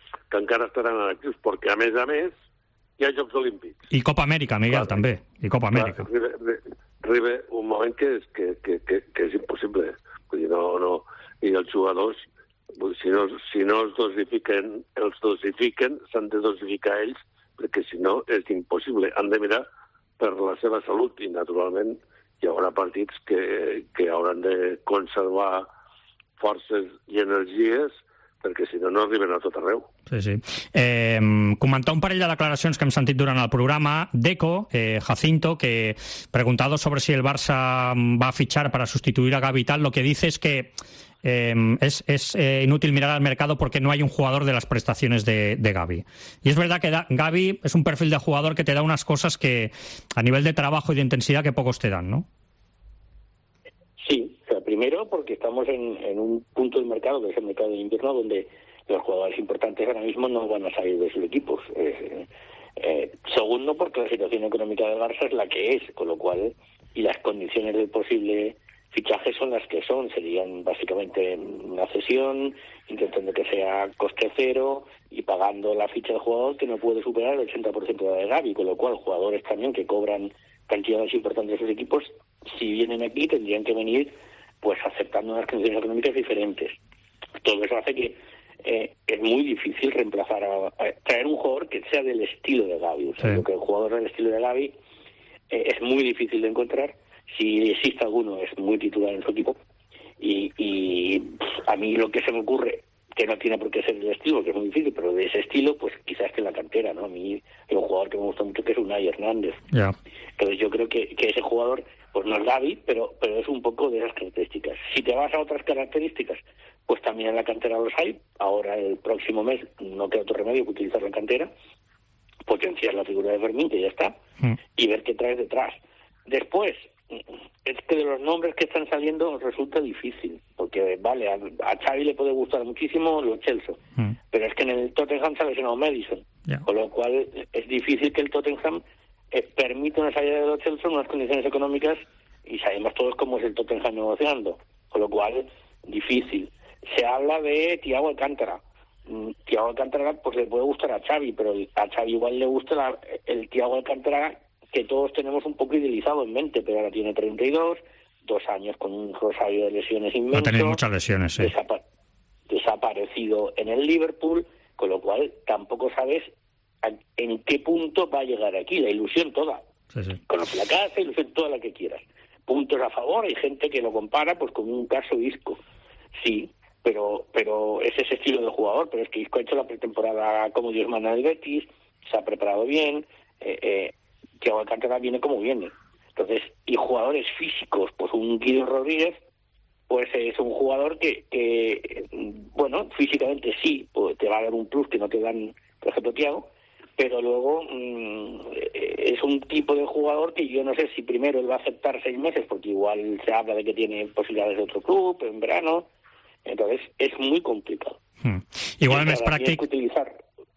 que encara estaran actius, perquè, a més, hi ha Jocs Olímpics. I Copa Amèrica, Miguel, també. I Copa Amèrica. Arriba un moment que és impossible. Vull dir, no... I els jugadors, si no els dosifiquen, s'han de dosificar ells, perquè si no és impossible. Han de mirar per la seva salut i, naturalment, hi haurà partits que hauran de conservar forces i energies perquè si no arriben a tot arreu. Sí. Comentar un parell de declaracions que hem sentit durant el programa. Deco, Jacinto, que preguntado sobre si el Barça va a fichar para sustituir a Gavi y tal, lo que dice es que es inútil mirar al mercado porque no hay un jugador de las prestaciones de Gavi. Y es verdad que Gavi es un perfil de jugador que te da unas cosas que a nivel de trabajo y de intensidad que pocos te dan, ¿no? Sí, o sea, primero porque estamos en un punto del mercado, que es el mercado de invierno, donde los jugadores importantes ahora mismo no van a salir de sus equipos. Segundo, porque la situación económica del Barça es la que es, con lo cual, y las condiciones del posible fichaje son las que son. Serían básicamente una cesión, intentando que sea coste cero y pagando la ficha del jugador que no puede superar el 80% de la de Gavi, con lo cual jugadores también que cobran cantidades importantes de sus equipos, si vienen aquí tendrían que venir pues aceptando unas condiciones económicas diferentes. Todo eso hace que es muy difícil reemplazar traer un jugador que sea del estilo de Gavi. O sea, sí. Que el jugador del estilo de Gavi es muy difícil de encontrar. Si existe alguno, es muy titular en su equipo. Y a mí lo que se me ocurre, que no tiene por qué ser el estilo, que es muy difícil, pero de ese estilo, pues quizás que en la cantera, ¿no? A mí hay un jugador que me gusta mucho, que es Unai Hernández. Yeah. Entonces yo creo que ese jugador, pues no es Gavi, pero es un poco de esas características. Si te vas a otras características, pues también en la cantera los hay. Ahora, el próximo mes, no queda otro remedio que utilizar la cantera, potenciar la figura de Fermín, que ya está, y ver qué traes detrás. Después, es que de los nombres que están saliendo resulta difícil, porque vale, a Xavi le puede gustar muchísimo Lo Celso, pero es que en el Tottenham se ha lesionado Madison, con lo cual es difícil que el Tottenham permita una salida de Lo Celso en unas condiciones económicas, y sabemos todos cómo es el Tottenham negociando, con lo cual difícil. Se habla de Thiago Alcántara. Thiago Alcántara pues le puede gustar a Xavi, pero a Xavi igual le gusta el Thiago Alcántara que todos tenemos un poco idealizado en mente, pero ahora tiene 32, 2 años con un rosario de lesiones inmenso. Ha tenido muchas lesiones, sí. Desaparecido en el Liverpool, con lo cual tampoco sabes en qué punto va a llegar aquí. La ilusión toda. Sí. Con la casa, ilusión toda la que quieras. Puntos a favor, hay gente que lo compara pues con un caso Isco. Sí, pero es ese estilo de jugador, pero es que Isco ha hecho la pretemporada como Dios manda en el Betis, se ha preparado bien, Thiago Alcántara viene como viene. Entonces, y jugadores físicos, pues un Guido Rodríguez, pues es un jugador que bueno, físicamente sí, pues te va a dar un plus que no te dan, por ejemplo, Thiago, pero luego es un tipo de jugador que yo no sé si primero él va a aceptar 6 meses, porque igual se habla de que tiene posibilidades de otro club en verano, entonces es muy complicado. Igual el més Tienes pràctic... que utilizar...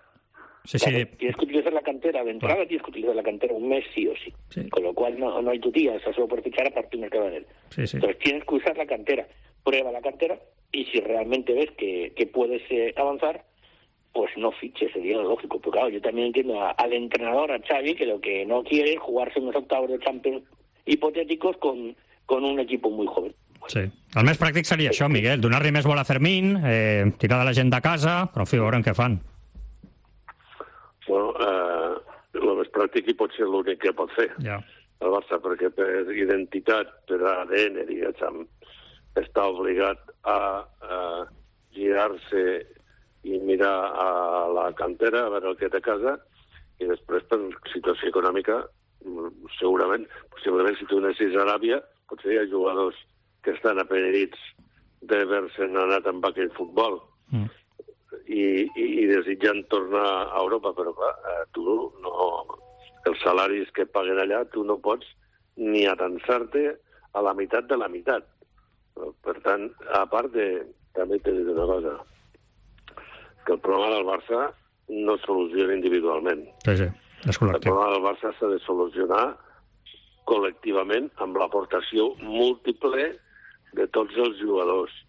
Tienes que utilizar la cantera de entrada, tienes que utilizar la cantera un mes sí o sí. Con lo cual no hay tutía, eso solo por fichar a partir del mercado de él. Entonces tienes que usar la cantera, prueba la cantera y si realmente ves que puedes avanzar, pues no fiches, sería lo lógico. Pero claro, yo también entiendo al entrenador, a Xavi, que lo que no quiere es jugarse unos octavos de Champions hipotéticos con un equipo muy joven. Sí. El més pràctic seria això, Miguel, donar-li més bola a Fermín, tirar de la gent de casa, però en fi, veurem què fan. Bueno, el més pràctic i pot ser l'únic que pot fer el Barça, perquè per identitat, per ADN, diguéssim, està obligat a girar-se i mirar a la cantera, a veure el que té a casa, i després per situació econòmica, segurament, possiblement si tu anessis a Aràbia, potser hi ha jugadors que estan apenedits d'haver-se'n anat amb aquell futbol i desitjant tornar a Europa, però clar, tu no... Els salaris que paguen allà, tu no pots ni atansar-te a la meitat de la meitat. Per tant, a part de... També t'he dit una cosa, que el problema del Barça no es soluciona individualment. Sí, és col·lectiu. El problema del Barça s'ha de solucionar col·lectivament amb l'aportació múltiple de tots els jugadors.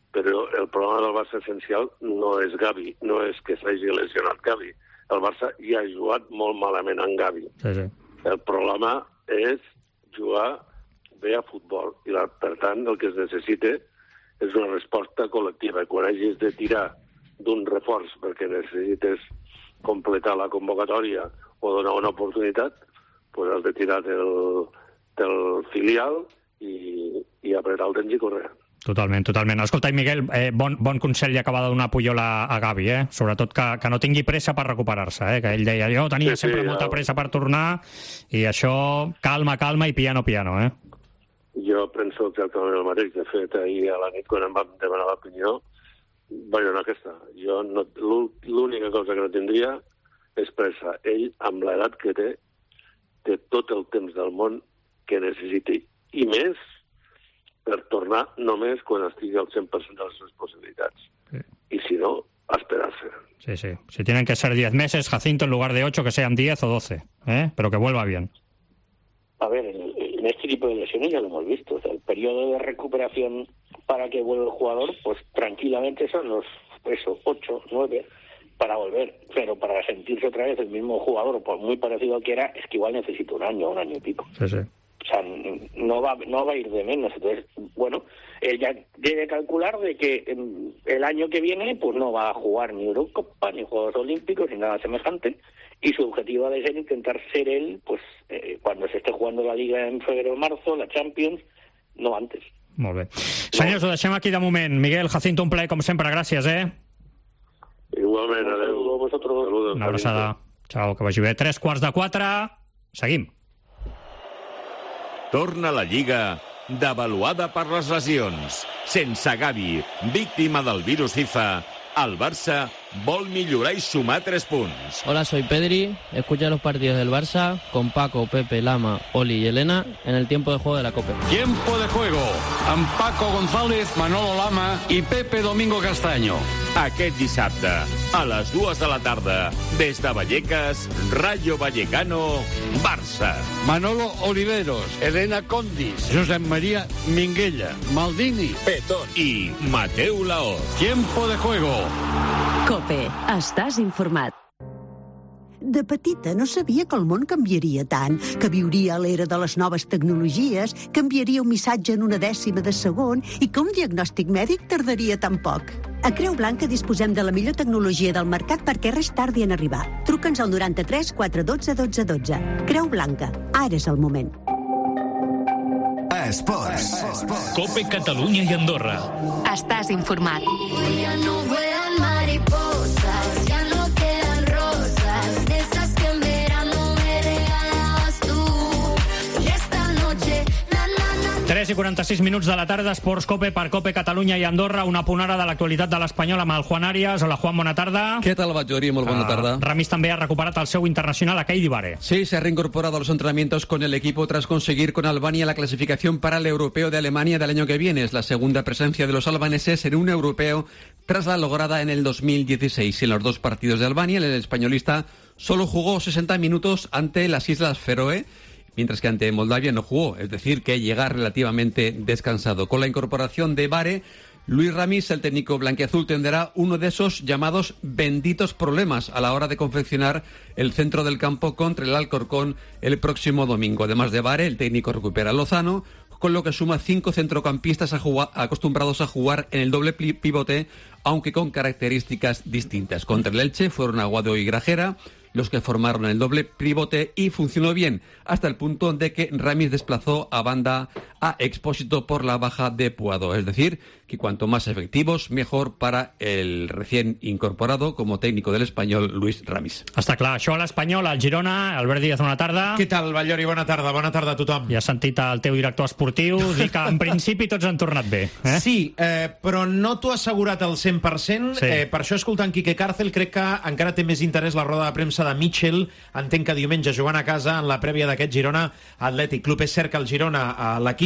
però el problema del Barça essencial no és Gavi, no és que s'hagi lesionat Gavi. El Barça ja ha jugat molt malament en Gavi. Sí. El problema és jugar bé a futbol, i per tant el que es necessita és una resposta col·lectiva. Quan hagis de tirar d'un reforç perquè necessites completar la convocatòria o donar una oportunitat, pues has de tirar del filial i apretar el temps i córrer. Totalment. Escolta, Miguel, bon consell li acaba de donar Puyol a Gavi, sobretot que no tingui pressa per recuperar-se, que ell deia, jo tenia sempre molta pressa per tornar, i això, calma i piano, Jo penso exactament el mateix. De fet, ahir a la nit, quan em van demanar l'opinió, vaig donar aquesta. Jo l'única cosa que no tindria és pressa. Ell, amb l'edat que té tot el temps del món que necessiti, i més per tornar només quan estigui al 100% de les seves possibilitats. Sí. Y si no, a esperarse. Sí. Si tienen que ser 10 meses, Jacinto, en lugar de 8, que sean 10 o 12, pero que vuelva bien. A ver, en este tipo de lesiones ya lo hemos visto. O sea, el periodo de recuperación para que vuelva el jugador, pues tranquilamente son los 8, 9 para volver. Pero para sentirse otra vez el mismo jugador, por muy parecido al que era, es que igual necesita un año y pico. Sí. O sea, no va a ir de menos. Entonces, bueno, él ya debe calcular de que el año que viene pues no va a jugar ni Eurocopa, ni Juegos Olímpicos, ni nada semejante. Y su objetivo ha de ser intentar ser él, pues, cuando se esté jugando la Liga en febrero o marzo, la Champions, no antes. Molt bé. Senyors, ho deixem aquí de moment. Miguel, Jacinto, un plaer, com sempre. Gràcies, Igualment, adeu. Saludos. Una abraçada. Ciao, que vagi bé. 3:15. Seguim. Torna la Lliga devaluada per les lesions. Sense Gavi, víctima del virus FIFA, el Barça vol millorar y sumar 3 puntos. Hola, soy Pedri. Escucha los partidos del Barça con Paco, Pepe, Lama, Oli y Elena en el tiempo de juego de la Copa. Tiempo de juego amb Paco González, Manolo Lama i Pepe Domingo Castaño. Aquest dissabte, a les 2 de la tarda, des de Vallecas, Rayo Vallecano, Barça. Manolo Oliveros, Elena Condis, Josep María Minguella, Maldini, Petón i Mateu Laoz. Tiempo de juego. COPE. Estàs informat. De petita no sabia que el món canviaria tant, que viuria a l'era de les noves tecnologies, que enviaria un missatge en una dècima de segon i que un diagnòstic mèdic tardaria tan poc. A Creu Blanca disposem de la millor tecnologia del mercat perquè res tardi en arribar. Truca'ns al 93 412 12 12. Creu Blanca. Ara és el moment. Esports. COPE Catalunya i Andorra. Estàs informat. Ya no vuelan mariposas, ya no quedan rosas, de esas que en verano me regalabas tú. Y esta noche, 3:46 de la tarda, Esports COPE per COPE Catalunya i Andorra, una ponara de l'actualitat de l'Espanyol amb el Juan Arias. Hola, Juan, bona tarda. ¿Qué tal, Batllori? Molt bona tarda. Ramis també ha recuperat el seu internacional a Keidi Bare. Sí, se ha reincorporado a los entrenamientos con el equipo tras conseguir con Albania la clasificación para el Europeo de Alemania del año que viene. Es la segunda presencia de los albaneses en un europeo tras la lograda en el 2016. En los 2 partidos de Albania, el españolista solo jugó 60 minutos ante las Islas Feroe, mientras que ante Moldavia no jugó, es decir, que llega relativamente descansado. Con la incorporación de Bare, Luis Ramis, el técnico blanquiazul, tendrá uno de esos llamados benditos problemas a la hora de confeccionar el centro del campo contra el Alcorcón el próximo domingo. Además de Bare, el técnico recupera a Lozano, con lo que suma 5 centrocampistas acostumbrados a jugar en el doble pivote, aunque con características distintas. Contra el Elche fueron Aguado y Grajera los que formaron el doble pivote y funcionó bien, hasta el punto de que Ramis desplazó a banda a Expósito por la baja de Puado. Es decir, que cuanto más efectivos, mejor para el recién incorporado como técnico del Espanyol, Luis Ramis. Està clar, això a l'Espanyol, al Girona. Albert Díaz, bona tarda. Què tal, Batllori? Bona tarda a tothom. Ja has sentit el teu director esportiu dir que en principi tots han tornat bé. Sí, però no t'ho ha assegurat al 100%. Sí. Per això, escoltant Quique Cárcel, crec que encara té més interès la roda de premsa de Mitchell. Entenc que diumenge jugant a casa en la prèvia d'aquest Girona Atlètic Club. És cert que el Girona, l'equip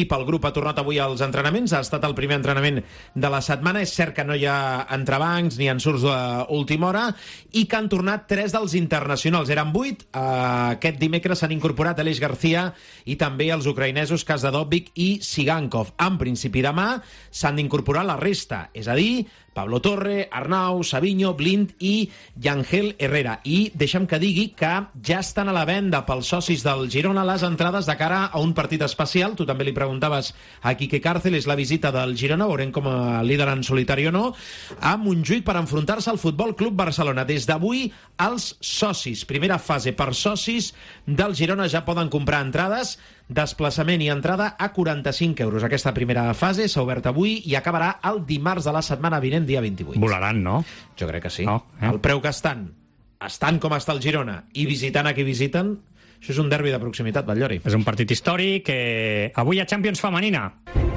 l'equip, el grup ha tornat avui als entrenaments, ha estat el primer entrenament de la setmana. És cert que no hi ha entrebancs ni ensurts d'última hora i que han tornat 3 dels internacionals. Eren 8. Aquest dimecres s'han incorporat Aleix García i també els ucraïnesos Kasdadovic i Sigankov. En principi demà s'han d'incorporar la resta, és a dir, Pablo Torre, Arnau, Savinho, Blind i Yangel Herrera. I deixa'm que digui que ja estan a la venda pels socis del Girona les entrades de cara a un partit especial. Tu també li preguntaves a Quique Cárcel, és la visita del Girona, veurem com a líder en solitari o no, a Montjuïc per enfrontar-se al Futbol Club Barcelona. Des d'avui, els socis, primera fase per socis del Girona, ja poden comprar entrades, desplaçament i entrada a 45 euros. Aquesta primera fase s'ha obert avui i acabarà el dimarts de la setmana vinent, dia 28. Volaran, no? Jo crec que sí. El preu que estan com està el Girona i visitant a qui visiten, això és un derbi de proximitat, Batllori. És un partit històric. Avui a Champions femenina.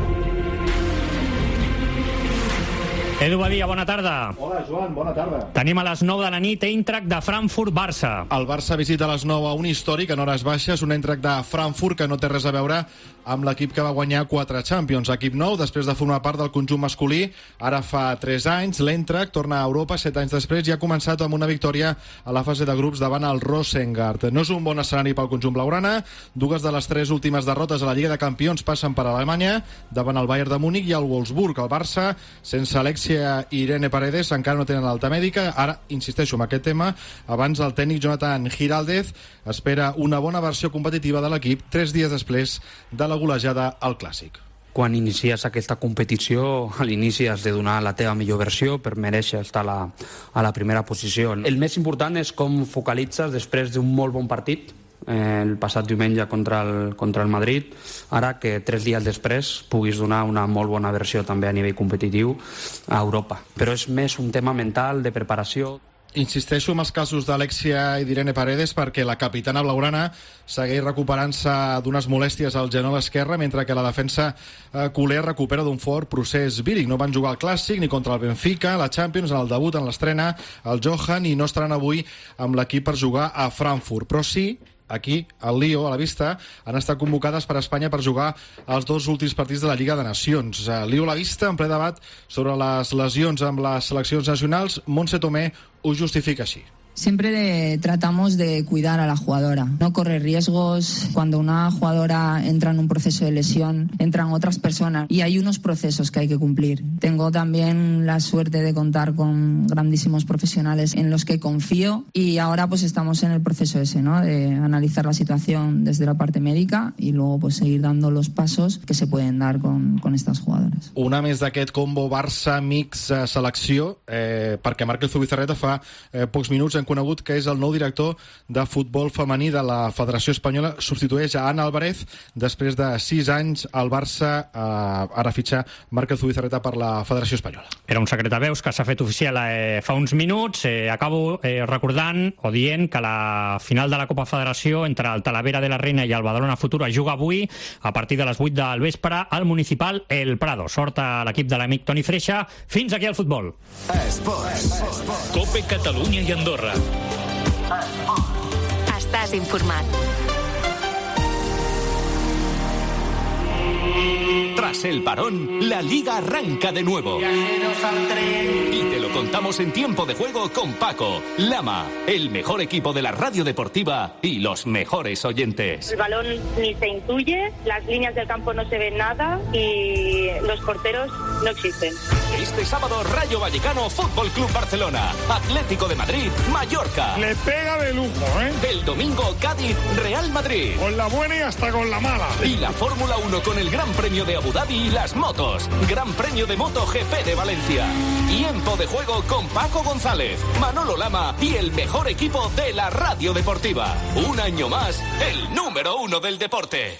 Edu Badia, bona tarda. Hola, Joan, bona tarda. Tenim a les 9 de la nit Eintracht de Frankfurt-Barça. El Barça visita a les 9 a un històric en hores baixes, un Eintracht de Frankfurt que no té res a veure amb l'equip que va guanyar 4 Champions. Equip nou, després de formar part del conjunt masculí, ara fa 3 anys. L'Eintracht torna a Europa 7 anys després i ha començat amb una victòria a la fase de grups davant el Rosengard. No és un bon escenari pel conjunt blaugrana. 2 de les 3 últimes derrotes a la Lliga de Campions passen per Alemanya, davant el Bayern de Múnich i el Wolfsburg. El Barça, sense Alexia i Irene Paredes, encara no tenen alta mèdica. Ara, insisteixo en aquest tema, abans el tècnic Jonathan Giraldez espera una bona versió competitiva de l'equip 3 dies després de la golejada al Clàssic. Quan inicies aquesta competició, a l'inici has de donar la teva millor versió per mereixer estar a la primera posició. El més important és com focalitzes després d'un molt bon partit, el passat diumenge contra el Madrid, ara que 3 dies després puguis donar una molt bona versió també a nivell competitiu a Europa. Però és més un tema mental, de preparació. Insisteixo en els casos d'Alexia i d'Irene Paredes perquè la capitana blaugrana segueix recuperant-se d'unes molèsties al genoll esquerre, mentre que la defensa culer recupera d'un fort procés víric. No van jugar al Clàssic ni contra el Benfica, la Champions, en el debut, en l'estrena, el Johan, i no estaran avui amb l'equip per jugar a Frankfurt. Però sí, aquí, al Lió, a la vista, han estat convocades per Espanya per jugar els 2 últims partits de la Lliga de Nacions. Lió a la vista, en ple debat sobre les lesions amb les seleccions nacionals. Montse Tomé ho justifica així. Siempre tratamos de cuidar a la jugadora, no correr riesgos. Cuando una jugadora entra en un proceso de lesión, entran otras personas y hay unos procesos que hay que cumplir. Tengo también la suerte de contar con grandísimos profesionales en los que confío y ahora pues estamos en el proceso ese, ¿no? De analizar la situación desde la parte médica y luego pues seguir dando los pasos que se pueden dar con estas jugadoras. Una més d'aquest combo Barça-Mix selecció, perquè Márquez Zubizarreta fa pocs minuts hem conegut que és el nou director de futbol femení de la Federació Espanyola. Substitueix a Ana Álvarez després de 6 anys al Barça. Ara fitxa Márquez Zubizarreta per la Federació Espanyola. Era un secret de veus que s'ha fet oficial fa uns minuts. Acabo recordant o dient que la final de la Copa Federació entre el Talavera de la Reina i el Badalona Futura juga avui a partir de les 8 del vespre al Municipal El Prado. Sort a l'equip de l'amic Toni Freixa. Fins aquí el futbol. Cope Catalunya i Andorra. Estàs informat. Tras el parón, la Liga arranca de nuevo. Y te lo contamos en tiempo de juego con Paco, Lama, el mejor equipo de la radio deportiva y los mejores oyentes. El balón ni se intuye, las líneas del campo no se ven nada y los porteros no existen. Este sábado, Rayo Vallecano, Fútbol Club Barcelona, Atlético de Madrid, Mallorca. Le pega de lujo, ¿eh? El domingo, Cádiz, Real Madrid. Con la buena y hasta con la mala. Y la Fórmula 1 con el Gran Premio de Abu Dhabi y las motos. Gran Premio de MotoGP de Valencia. Tiempo de juego con Paco González, Manolo Lama y el mejor equipo de la radio deportiva. Un año más, el número 1 del deporte.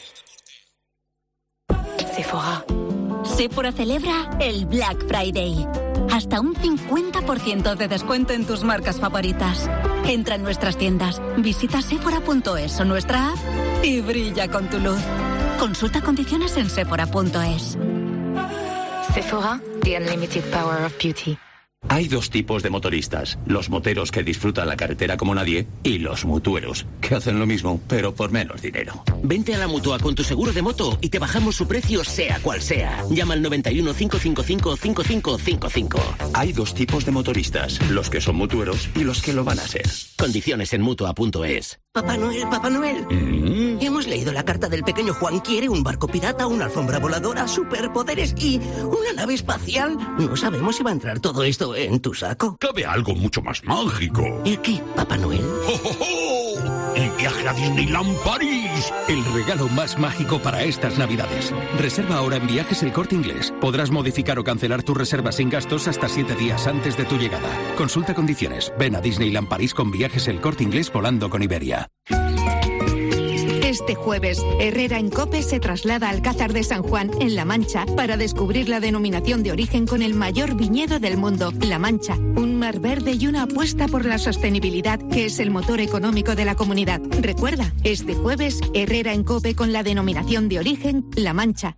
Sephora. Sephora celebra el Black Friday. Hasta un 50% de descuento en tus marcas favoritas. Entra en nuestras tiendas, visita sephora.es o nuestra app y brilla con tu luz. Consulta condiciones en sephora.es. Sephora, the unlimited power of beauty. Hay dos tipos de motoristas, los moteros que disfrutan la carretera como nadie y los mutueros, que hacen lo mismo, pero por menos dinero. Vente a la Mutua con tu seguro de moto y te bajamos su precio sea cual sea. Llama al 91 555 5555. Hay dos tipos de motoristas, los que son mutueros y los que lo van a ser. Condiciones en Mutua.es. Papá Noel, Papá Noel. Hemos leído la carta del pequeño Juan. Quiere un barco pirata, una alfombra voladora, superpoderes y una nave espacial. No sabemos si va a entrar todo esto en tu saco. Cabe algo mucho más mágico. ¿El qué, Papá Noel? ¡Oh, oh, oh! ¡El viaje a Disneyland París! El regalo más mágico para estas Navidades. Reserva ahora en Viajes El Corte Inglés. Podrás modificar o cancelar tu reserva sin gastos hasta 7 días antes de tu llegada. Consulta condiciones. Ven a Disneyland París con Viajes El Corte Inglés volando con Iberia. Este jueves, Herrera en COPE se traslada al Alcázar de San Juan, en La Mancha, para descubrir la denominación de origen con el mayor viñedo del mundo, La Mancha. Un mar verde y una apuesta por la sostenibilidad, que es el motor económico de la comunidad. Recuerda, este jueves, Herrera en COPE con la denominación de origen, La Mancha.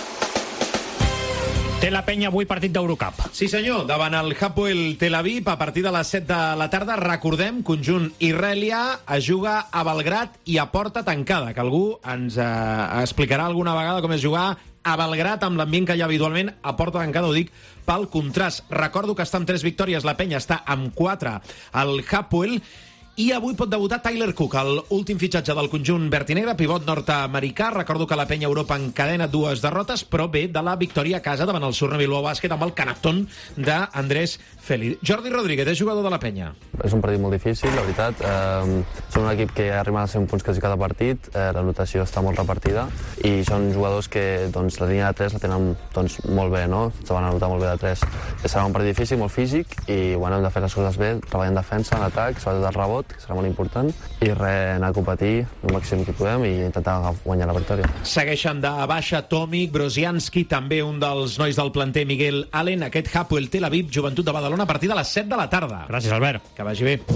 Té la penya avui partit d'Eurocup. Sí senyor, davant el Hapoel Tel Aviv a partir de les 7 de la tarda. Recordem, conjunt Israelià es juga a Belgrat i a porta tancada, que algú ens explicarà alguna vegada com és jugar a Belgrat amb l'ambient que hi ha habitualment a porta tancada, ho dic pel contrast. Recordo que està amb 3 victòries, la penya està amb 4 al Hapoel. I avui pot debutar Tyler Cook, l'últim fitxatge del conjunt vertinegre, pivot nord-americà. Recordo que la penya Europa encadena 2 derrotes, però ve de la victòria a casa davant el Surne Bilbao Bàsquet amb el canastón d'Andrés Feli. Jordi Rodríguez és jugador de la penya. És un partit molt difícil, la veritat. Som un equip que arriba a 100 punts quasi cada partit, la notació està molt repartida i són jugadors que la línia de 3 la tenen molt bé, no? Se van anotar molt bé de 3. Serà un partit difícil, molt físic i hem de fer les coses bé, treballar en defensa, en atac, sobretot el rebot, que serà molt important, i anar a competir el màxim que podem i intentar guanyar la victòria. Segueixen de baixa Tomic, Brozianski, també un dels nois del planter, Miguel Allen. Aquest Hapoel Tel Aviv, Joventut de Badalona, a partir de les 7 de la tarda. Gràcies, Albert. Que vagi bé.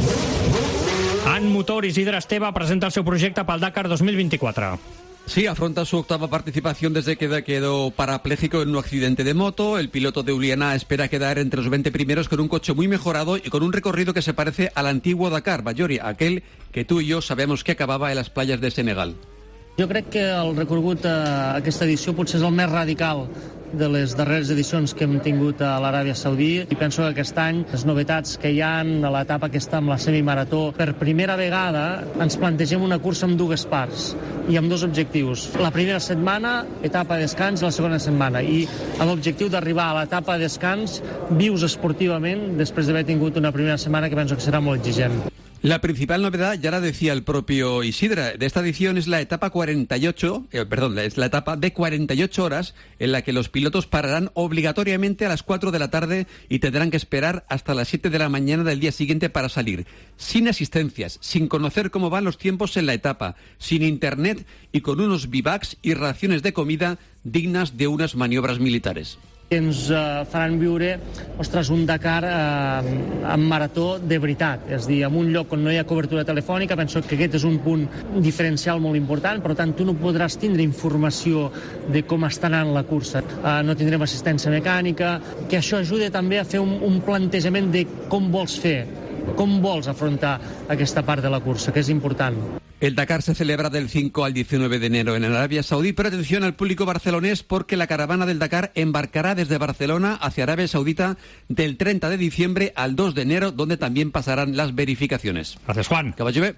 En motor, Isidre Esteve presenta el seu projecte pel Dakar 2024. Sí, afronta su octava participación desde que quedó parapléjico en un accidente de moto. El piloto de Uliana espera quedar entre los 20 primeros con un coche muy mejorado y con un recorrido que se parece al antiguo Dakar, Bayori, aquel que tú y yo sabemos que acababa en las playas de Senegal. Jo crec que el recorregut a aquesta edició potser és el més radical de les darreres edicions que hem tingut a l'Aràbia Saudí i penso que aquest any les novetats que hi ha a l'etapa aquesta amb la semimarató, per primera vegada ens plantegem una cursa amb 2 parts i amb 2 objectius. La primera setmana, etapa de descans, i la segona setmana, i amb l'objectiu d'arribar a l'etapa de descans vius esportivament després d'haver tingut una primera setmana que penso que serà molt exigent. La principal novedad, ya la decía el propio Isidre, de esta edición es la etapa es la etapa de 48 horas en la que los pilotos pararán obligatoriamente a las 4 de la tarde y tendrán que esperar hasta las 7 de la mañana del día siguiente para salir, sin asistencias, sin conocer cómo van los tiempos en la etapa, sin internet y con unos bivacs y raciones de comida dignas de unas maniobras militares. Ens faran viure, un Dakar en marató de veritat, és a dir, en un lloc on no hi ha cobertura telefònica. Penso que aquest és un punt diferencial molt important, per tant tu no podràs tindre informació de com està anant la cursa, no tindrem assistència mecànica, que això ajuda també a fer un plantejament de com vols fer, com vols afrontar aquesta part de la cursa, que és important. El Dakar se celebra del 5 al 19 de enero en Arabia Saudí, pero atención al público barcelonés porque la caravana del Dakar embarcará desde Barcelona hacia Arabia Saudita del 30 de diciembre al 2 de enero, donde también pasarán las verificaciones. Gracias, Juan. Que vagi bé.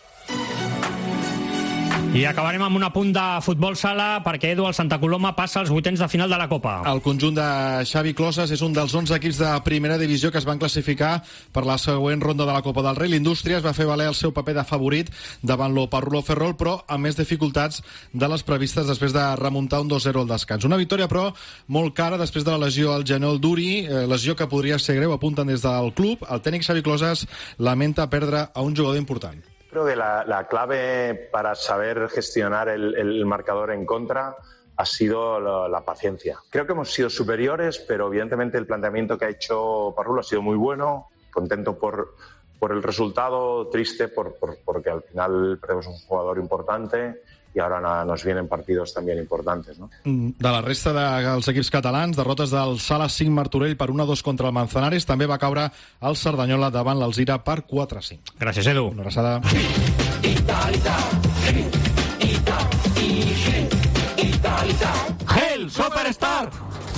I acabarem amb un apunt de futbol sala perquè Edu, el Santa Coloma, passa als 8ens de final de la Copa. El conjunt de Xavi Closas és un dels 11 equips de primera divisió que es van classificar per la següent ronda de la Copa del Rei. L'Indústria es va fer valer el seu paper de favorit davant l'Oparrulo Ferrol, però amb més dificultats de les previstes després de remuntar un 2-0 al descans. Una victòria, però, molt cara després de la lesió al genoll d'Uri, lesió que podria ser greu, apunten des del club. El tècnic Xavi Closas lamenta perdre a un jugador important. Creo que la clave para saber gestionar el marcador en contra ha sido la paciencia. Creo que hemos sido superiores, pero evidentemente el planteamiento que ha hecho Parrulo ha sido muy bueno. Contento por el resultado, triste porque al final perdemos un jugador importante y ahora nos vienen partidos también importantes, ¿no? De la resta dels equips catalans, derrotes del Sala 5 Martorell per 1-2 contra el Manzanares, també va caure el Cerdanyola davant l'Alzira per 4-5. Gràcies, Edu. Una abraçada. Gel Superstar!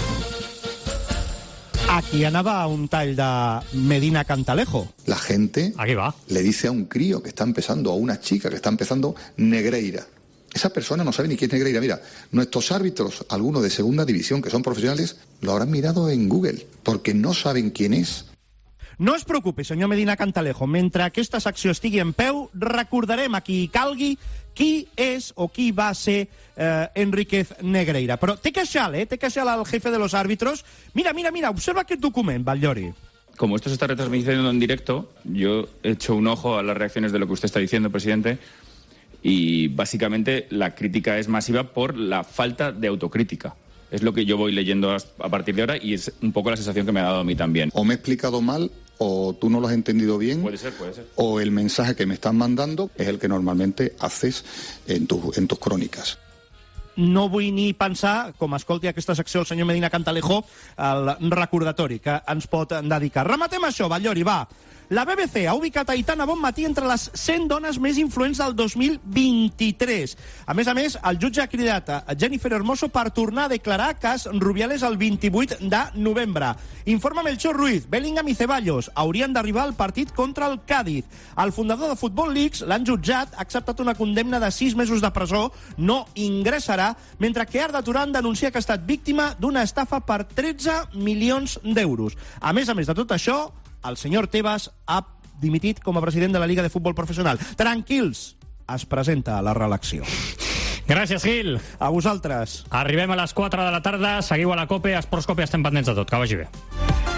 Aquí anava un tall de Medina Cantalejo. La gente le dice a un crío que está empezando, a una chica que está empezando, Negreira. Esa persona no sabe ni quién es Negreira. Mira, nuestros árbitros, algunos de segunda división que son profesionales, lo habrán mirado en Google, porque no saben quién es. No es preocupi, senyor Medina Cantalejo. Mentre aquesta secció estigui en peu, recordarem a qui calgui qui és o qui va ser Enríquez Negreira. Però té queixal, té queixal al jefe de los árbitros. Mira, observa aquest document, Batllori. Como esto se está retransmitiendo en directo, yo he hecho un ojo a las reacciones de lo que usted está diciendo, presidente, y básicamente la crítica es masiva por la falta de autocrítica. Es lo que yo voy leyendo a partir de ahora y es un poco la sensación que me ha dado a mí también. O me he explicado mal, o tú no lo has entendido bien. Puede ser. O el mensaje que me están mandando es el que normalmente haces en tus crónicas. No vull ni pensar, com escolti aquesta secció el senyor Medina Cantalejo, el recordatori que ens pot dedicar. Rematem això, Batllori, va. La BBC ha ubicat Aitana Bonmatí entre les 100 dones més influents del 2023. A més, el jutge ha cridat a Jennifer Hermoso per tornar a declarar cas Rubiales el 28 de novembre. Informa Melchor Ruiz, Bellingham i Ceballos haurien d'arribar al partit contra el Cádiz. El fundador de Football Leagues l'han jutjat, ha acceptat una condemna de 6 mesos de presó, no ingressarà, mentre que Arda Turan denuncia que ha estat víctima d'una estafa per 13 milions d'euros. A més de tot això, el senyor Tebas ha dimitit com a president de la Liga de Futbol Professional. Tranquils, es presenta a la reelecció. Gràcies, Gil. A vosaltres. Arribem a les 4 de la tarda, seguiu a la COPE, a Esports COPE, estem pendents de tot. Que vagi bé.